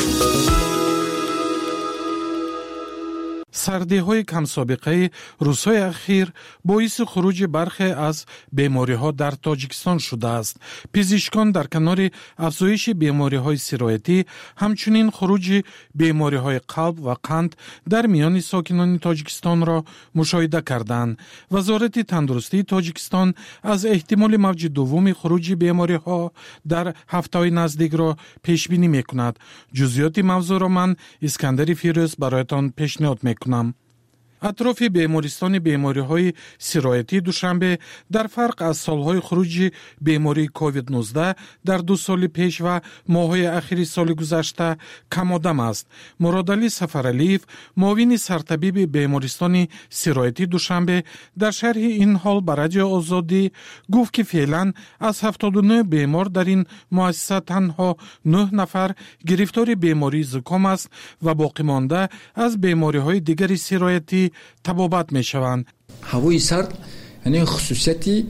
U: سردی‌های کم سابقه روزهای اخیر باعث خروج برخی از بیماری‌ها در تاجیکستان شده است. پزشکان در کنار افزایش بیماری‌های سرایتی همچنین خروج بیماری‌های قلب و قند در میان ساکنان تاجیکستان را مشاهده کردند. وزارت تندرستی تاجیکستان از احتمال موج دوم خروج بیماری‌ها در هفته‌های نزدیک را پیش بینی می‌کند. جزئیات موضوع را من اسکندر فیروز برایتان پیشنهاد می‌کنم.
D: اطراف بیمارستان بیماری‌های سرایتی دوشنبه در فرق از سالهای خروج بیماری کووید 19 در 2 سال پیش و ماه‌های اخیر سال گذشته کم آدم است. مرادعلی سفرعلیف، معاون سرطبیب بیمارستان سرایتی دوشنبه در شرح این حال به رادیو آزادی گفت که فعلا از 79 بیمار در این مؤسسه تنها 9 نفر گرفتار بیماری زکام است و باقی مانده از بیماری‌های دیگر سرایتی تبابت می‌شوند.
S: هوای سرد یعنی خصوصیتی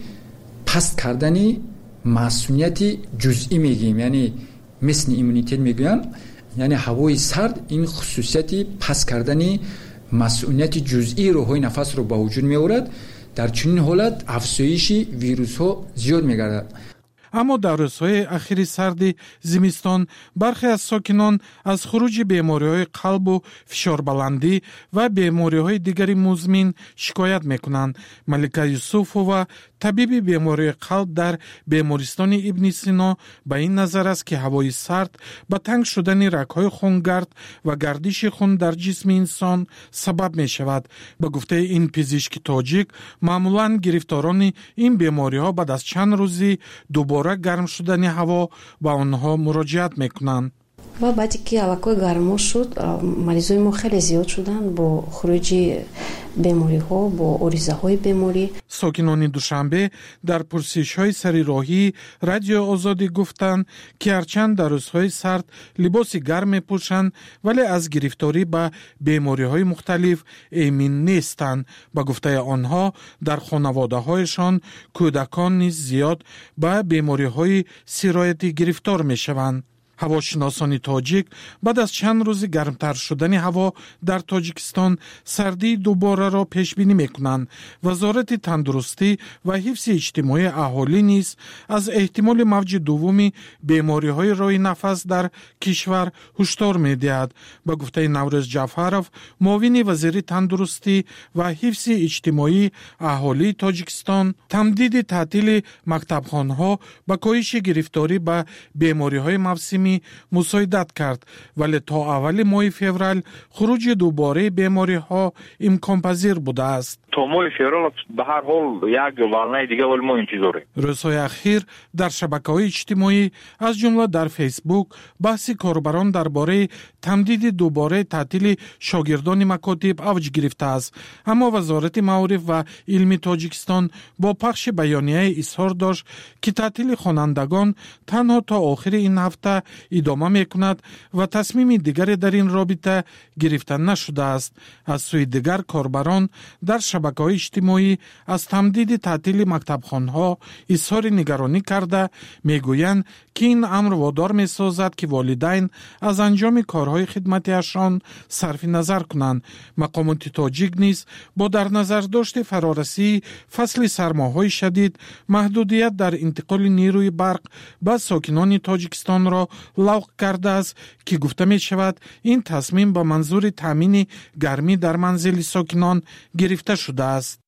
S: پست کردنی مسئولیتی جزئی میگیم، یعنی مثل ایمونیته میگوین، یعنی هوای سرد این خصوصیتی پست کردنی مسئولیت جزئی روحی نفس رو به وجود میآورد. در چنین حالت افزایش ویروس ها زیاد میگردد.
D: اما در روزهای اخیر سرد زمستان برخی از ساکنان از خروج بیماری‌های قلب و فشاربلندی و بیماری‌های دیگر مزمن شکایت می‌کنند. ملکه یوسفова طبیب بیماری قلب در بیمارستان ابن سینا به این نظر است که هوای سرد به تنگ شدن رگ‌های خونگرد و گردش خون در جسم انسان سبب می‌شود. به گفته این پزشک تاجیک، معمولاً گرفتاران این بیماری‌ها بعد از چند روزی دوباره گرم شدن هوا با آنها مراجعت میکنند.
T: و بعدی که علاقه گرما شد، مریضای ما خیلی زیاد شدن با خروج بیماری ها، با عریضه های بیماری.
D: ساکنان دوشنبه در پرسش های سری راهی رادیو آزادی گفتند که هرچند در روزهای سرد لباس گرم پوشند ولی از گرفتاری به بیماری های مختلف ایمن نیستند. با گفته آنها در خانواده هایشان کودکان نیز زیاد به بیماری های سرایتی گرفتار می شوند. هواشناسان تاجیک بعد از چند روز گرمتر شدن هوا در تاجیکستان سردی دوباره را پیش بینی میکنند. وزارت تندرستی و حفظ اجتماعی اهالی نیز از احتمال موج دوم بیماری های راه نفس در کشور هشدار میدهد. با گفته نوروز جعفرov، معاون وزیر تندرستی و حفظ اجتماعی اهالی تاجیکستان، تمدید تعطیل مکتبخانه‌ها با کاهش گرفتاری به بیماری های موسمی مساعدت کرد، ولی تا اول ماه فوریه خروج دوباره بیماری ها امکان پذیر بوده است.
V: تا ماه فوریه به هر حال یک ورنه دیگه ولی ما انتظاره.
D: روزهای اخیر در شبکه‌های اجتماعی از جمله در فیسبوک بحث کاربران درباره تمدید دوباره تعطیل شاگردان مکاتب اوج گرفته است. اما وزارت معارف و علم تاجیکستان با پخش بیانیه اظهار داشت که تعطیل خوانندگان تنها تا آخر این هفته ادامه میکند و تصمیم دیگری در این رابطه گرفته نشده است. از سوی دیگر کاربران در شبکه‌های اجتماعی از تمدید تعطیل مکتبخانه‌ها اظهار نگرانی کرده میگویند که این امر وادار میسازد که والدین از انجام کارهای خدمتیشان صرف نظر کنند. مقامات تاجیک نیز با در نظر داشت فرارسی فصل سرماهای شدید محدودیت در انتقال نیروی برق به ساکنان تاجیکستان را لغو کرده است که گفته می شود این تصمیم با منظور تامین گرمی در منزل ساکنان گرفته شده است.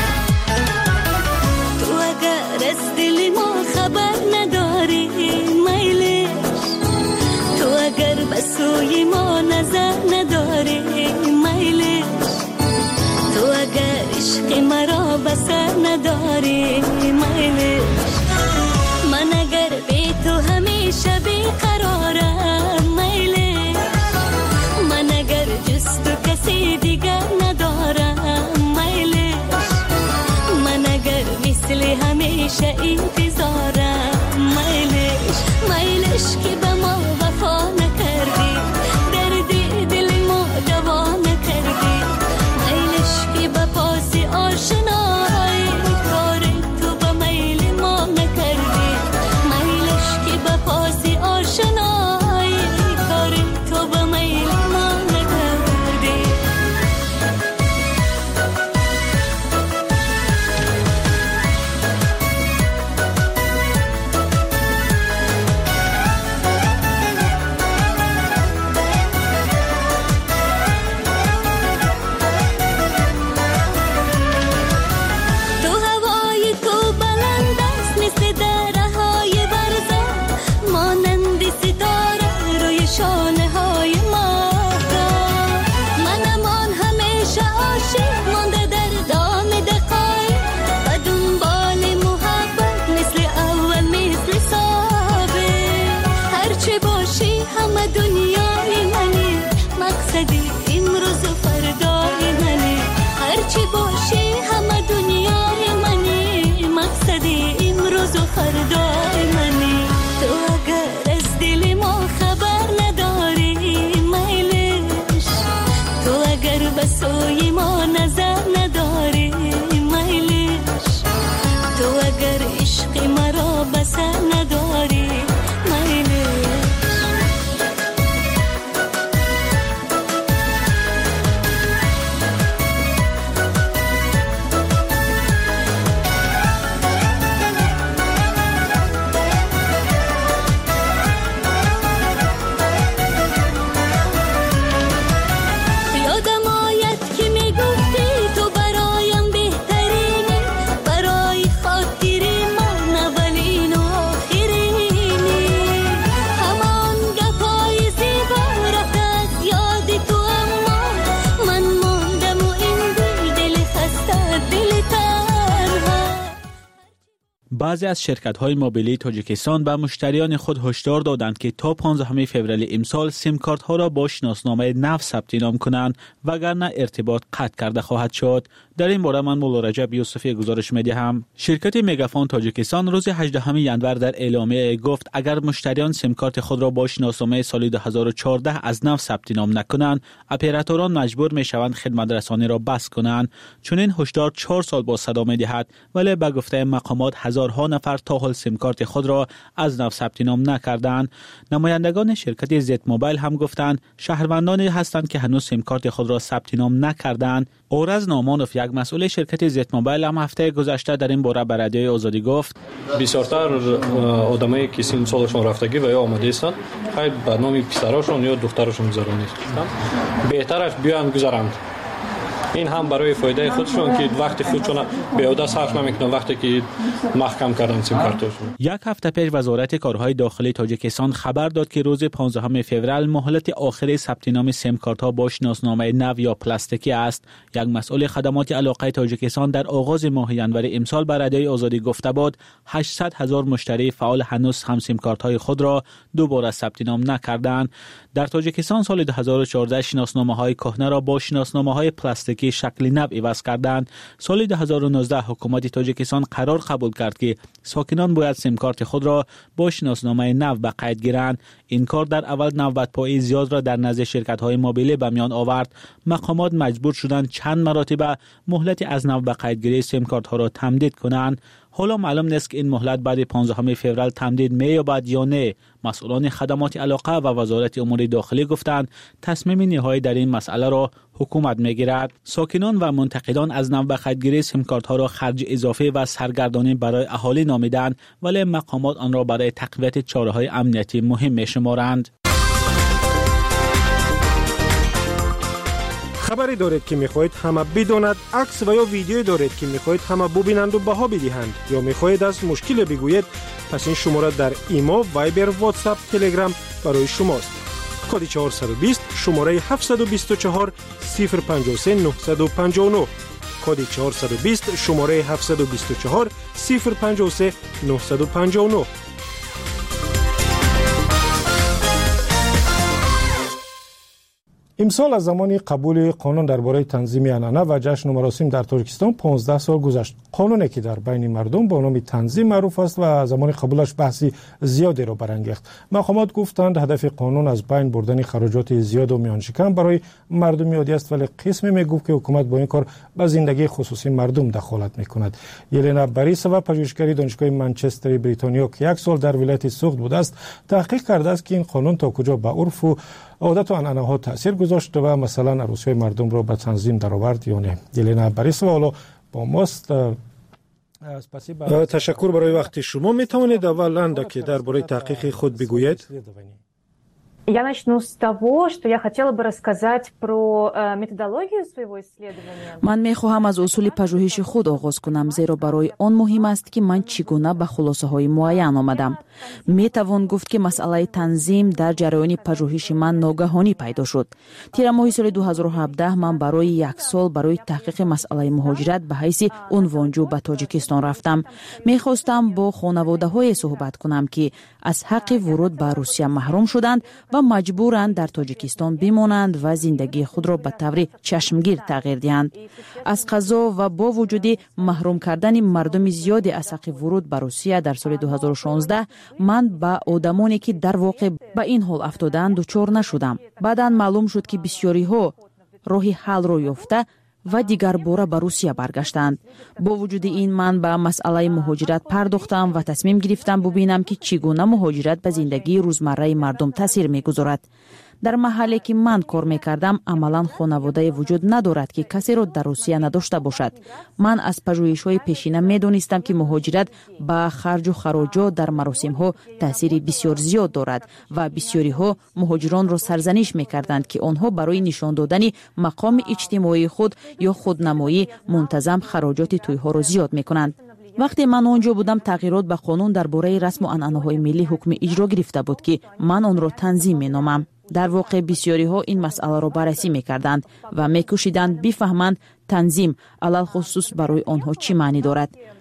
Y: تو اگر از دل ما خبر نداری میلش، تو اگر به سوی ما نظر نداری میلش، تو اگر عشق مرا بسر نداری میلش، من اگر بی تو همیشه بیقرارم میلش، من اگر جز تو کسی دیگر ندارم میلش، من اگر مثل همیشه انتظارم میلش، میلش که به ما وفا نکردی، دردی دل ما دوا نکردی، میلش که به پاس آشنایی کار تو به میل ما نکردی، میلش که به پاس آشنایی کار تو به میل ما نکردی.
A: بعضی از شرکت‌های موبیلی تاجیکستان به مشتریان خود هشدار دادند که تا 15 فوریه امسال سیم کارت‌ها را با شناسنامه نو ثبت نام کنند وگرنه ارتباط قطع کرده خواهد شد. در این باره من مولا رجب یوسفی گزارش می‌دهم. شرکت مگافون تاجیکستان روز 18 ینور در اعلامیه گفت اگر مشتریان سیم کارت خود را با شناسنامه سال 2014 از نو ثبت نام نکنند، اپراتوران مجبور می‌شوند خدمت رسانی را بس کنند. چون این هشدار 4 سال با صدا می‌دهد، ولی به گفته مقامات هزارها نفر تا حال سیم کارت خود را از نو ثبت نام نکردند. نمایندگان شرکت زد موبایل هم گفتند شهروندانی هستند که هنوز سیم کارت خود را ثبت نام نکردند. اورز نامانوف یک مسئول شرکت زد موبایل هم هفته گذشته در این باره به رادیوی آزادی گفت
E: بسیارتر آدمایی که سن سالشون رفتگی و یا آماده هستند خیلی به نام پسراشون یا دختراشون گذرانید بهترش بیان گذارند. این هم برای فایده خودشون که وقتی خودشون بیهوده صرف نمیکنن وقتی که محکم کردن سیم کارتشون.
A: یک هفته پیش وزارت کارهای داخلی تاجیکستان خبر داد که روز 15 فوریه مهلت آخری ثبت نام سیم کارت‌ها با شناسنامه نو یا پلاستیکی است. یک مسئول خدمات علاقه تاجیکستان در آغاز ماه ینور امسال به رادیوی آزادی گفته بود 800,000 مشتری فعال هنوز هم سیم کارت‌های خود را دوباره ثبت نام نکردند. در تاجیکستان سال 2014 شناسنامه‌های کهنه را با شناسنامه‌های پلاستیکی شکل نو عوض کردند. سال 2019 حکومت تاجیکستان قرار قبول کرد که ساکنان باید سیم کارت خود را با شناسنامه نو به قید گیرند. این کار در اول نوبت‌پایی زیاد را در نزد شرکت‌های موبیلی به میان آورد. مقامات مجبور شدند چند مرتبه مهلت از نو به قیدگیری سیم کارت‌ها را تمدید کنند. حالا معلوم نیست که این مهلت بعد 15 فوریه تمدید می‌یابد یا نه. مسئولان خدمات علاقه و وزارت امور داخلی گفتند تصمیم نهایی در این مسئله را حکومت می‌گیرد. ساکنان و منتقدان از نو به قیدگیری سیم کارت‌ها را خرج اضافه و سرگردانی برای اهالی نامیدند، ولی مقامات آن را برای تقویت چاره‌های امنیتی مهم می‌شمارند.
U: خبری دارید که می‌خواهید همه بداند، عکس و یا ویدیویی دارید که می‌خواهید همه ببینند و بها بدهند یا می‌خواهید از مشکل بگویید، پس این شماره در ایما، وایبر، واتساپ، تلگرام برای شماست. کد 420 شماره 724 053 959 کد 420 شماره 724 053 959. امسال از زمان قبول قانون درباره تنظیم عنعنه و جشن و مراسم در ترکستان 15 سال گذشت. قانونی که در بین مردم با نام تنظیم معروف است و زمان قبولش بحثی زیادی را برانگیخت. مقامات گفتند هدف قانون از بین بردن خراجات زیاد و میان شکن برای مردم عادی است، ولی قسمی میگفت که حکومت با این کار به زندگی خصوصی مردم دخالت میکند. یلنا باریسووا پژوهشگری دانشگاه منچستر بریتانیا که یک سال در ولایت سوخت بوده است، تحقیق کرده است که این قانون تا کجا به عرف و عادت و عنعنه ها تاثیر گذاشته و مثلا عروسی مردم را به تنظیم درآورد یا نه. یلنا باریسووا با ماست. تشکر برای وقت شما. می توانید اولا که درباره تحقیق خود بگویید؟
G: Я начну с того, что я хотела бы рассказать про методологию своего исследования.
C: من می‌خواهم از اصول پژوهش خود آغاز کنم، زیرا برای آن مهم است که من چگونه به خلاصه‌های معین آمدم. می‌توان گفت که مسئله تنظیم در جریان پژوهش من ناگهانی پیدا شد. تیر ماه سال 2017 من برای یک سال برای تحقیق مسئله مهاجرت به حیث عنوانجو به تاجیکستان رفتم. می‌خواستم با خانواده‌های صحبت کنم که از حق ورود به روسیه محروم شدند و مجبورند در تاجیکستان بمانند و زندگی خود را به طور چشمگیر تغییر دهند. از قضا و با وجود محروم کردن مردم زیادی از حق ورود به روسیه در سال 2016 من با آدمانی که در واقع به این حال افتادند دچار نشدم. بعداً معلوم شد که بسیاری ها راه حل را یافته و دیگر باره به روسیه برگشتند. با وجود این من به مسئله مهاجرت پرداختم و تصمیم گرفتم ببینم که چگونه مهاجرت به زندگی روزمره مردم تاثیر میگذارد. در محلی که من کار میکردم عملا خانواده وجود ندارد که کسی را در روسیه نداشته باشد. من از پژوهش‌های پیشینه میدانستم که مهاجرت با خرج و خراجات در مراسم‌ها تاثیر بسیار زیاد دارد و بسیاری ها مهاجران را سرزنش میکردند که آنها برای نشان دادن مقام اجتماعی خود یا خودنمایی منتظم خراجات توی‌ها را زیاد میکنند. وقتی من آنجا بودم تغییرات به قانون درباره رسم و عنعنه‌های ملی حکم اجرا گرفته بود که من آن را تنظیم مینامم. در واقع بسیاری ها این مسئله را بررسی میکردند و میکوشیدند بفهمند تنظیم علل خصوص برای آنها چی معنی دارد.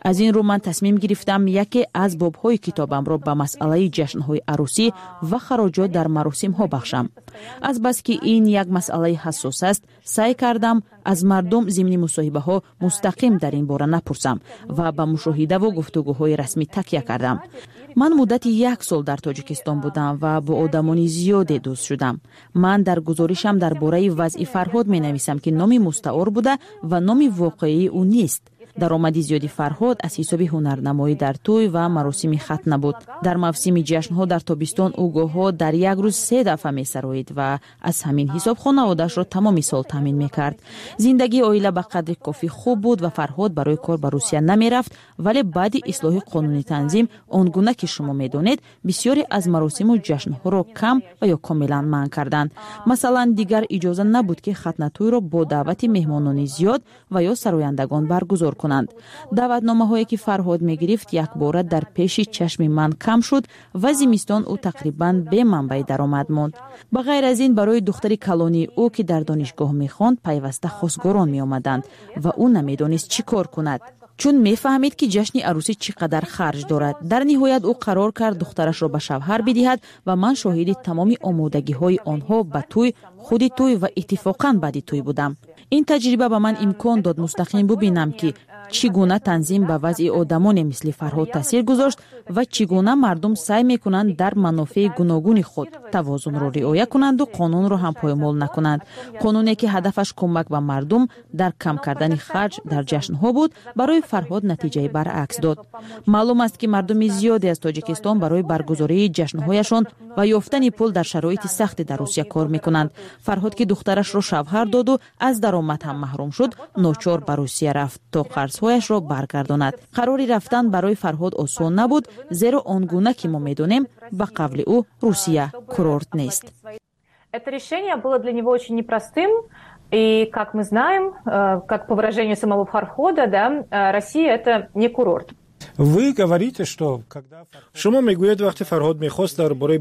C: аз ин рӯ ман тасмим гирифтам яке аз бобҳои китобамро ба масъалаи ҷашнҳои арӯсӣ ва хароҷот дар маросимҳо бахшам. азбаски ин як масъалаи ҳассос аст, саъй кардам аз мардум зимни мусоҳибаҳо мустақим дар ин бора напурсам ва ба мушоҳидаву гуфтугӯҳои расмӣ такя кардам. ман муддати 1 сол дар тоҷикистон будам ва бо одамони зиёде дӯст шудам. ман дар гузоришам дар бораи вазъи Фарҳод менависам ки номи мустаъор буда ва номи воқеии ӯ нест. даромади зиёди Фарҳод аз ҳисоби ҳунарнамоӣ дар тӯй ва маросими хатна буд. дар мавсими ҷашнҳо дар тобистон ӯ гоҳҳо дар як рӯз 3 дафъа месароид ва аз ҳамин ҳисоб хонаводаашро тамоми сол таъмин мекард. зиндагии оила ба қадри кофӣ хуб буд ва Фарҳод барои кор ба Русия намерафт, вале баъди ислоҳи қонуни танзим он гуна ки шумо медонед, бисёре аз маросиму ҷашнҳоро кам ва ё комилан манъ карданд. масалан, дигар иҷоза набуд ки хатнатӯйро бо даъвати меҳмонони зиёд ва ё сарояндагон баргузор کنند. دعوتنامه‌هایی که فرهاد می‌گرفت یک بار در پیش چشم من کم شد و زمستان او تقریباً به منبع درآمد ماند. به غیر از این برای دختری کلانی او که در دانشگاه می‌خواند پیوسته خواستگاران می‌آمدند و او نمی‌دانست چی کار کند. چون می‌فهمید که جشن عروسی چقدر خرج دارد. در نهایت او قرار کرد دخترش را به شوهر بدهد و من شاهد تمام آمادگی‌های آنها به توی، خود توی و اتفاقاً بعد توی بودم. این تجربه به من امکان داد مستقیم ببینم که چگونه تنظیم به وضع آدمان مثل فرهاد تاثیر گذاشت و چگونه مردم سعی میکنند در منافع گوناگون خود توازن را رعایت کنند و قانون را هم پایمال نکنند. قانونی که هدفش کمک به مردم در کم کردن خرج در جشن‌ها بود، برای فرهاد نتیجه برعکس داد. معلوم است که مردم زیادی از تاجیکستان برای برگزاری جشن‌هایشان و یافتن پول در شرایط سخت در روسیه کار میکنند. فرهاد که دخترش را شوهر داد و از درآمد هم محروم شد، ناچار به روسیه رفت تا قرض‌هایش را برگرداند. قراری رفتن برای فرهاد آسان نبود، زیرا آنگونه که ما میدونیم به قبل او روسیه کورورت نیست.
G: Это решение было для него очень непростым, и, как мы знаем, как по выражению самого Фархода, да, Россия – это не курорт.
U: Вы говорите, что когда... شما میگویید وقتی فرهاد میخواست درباره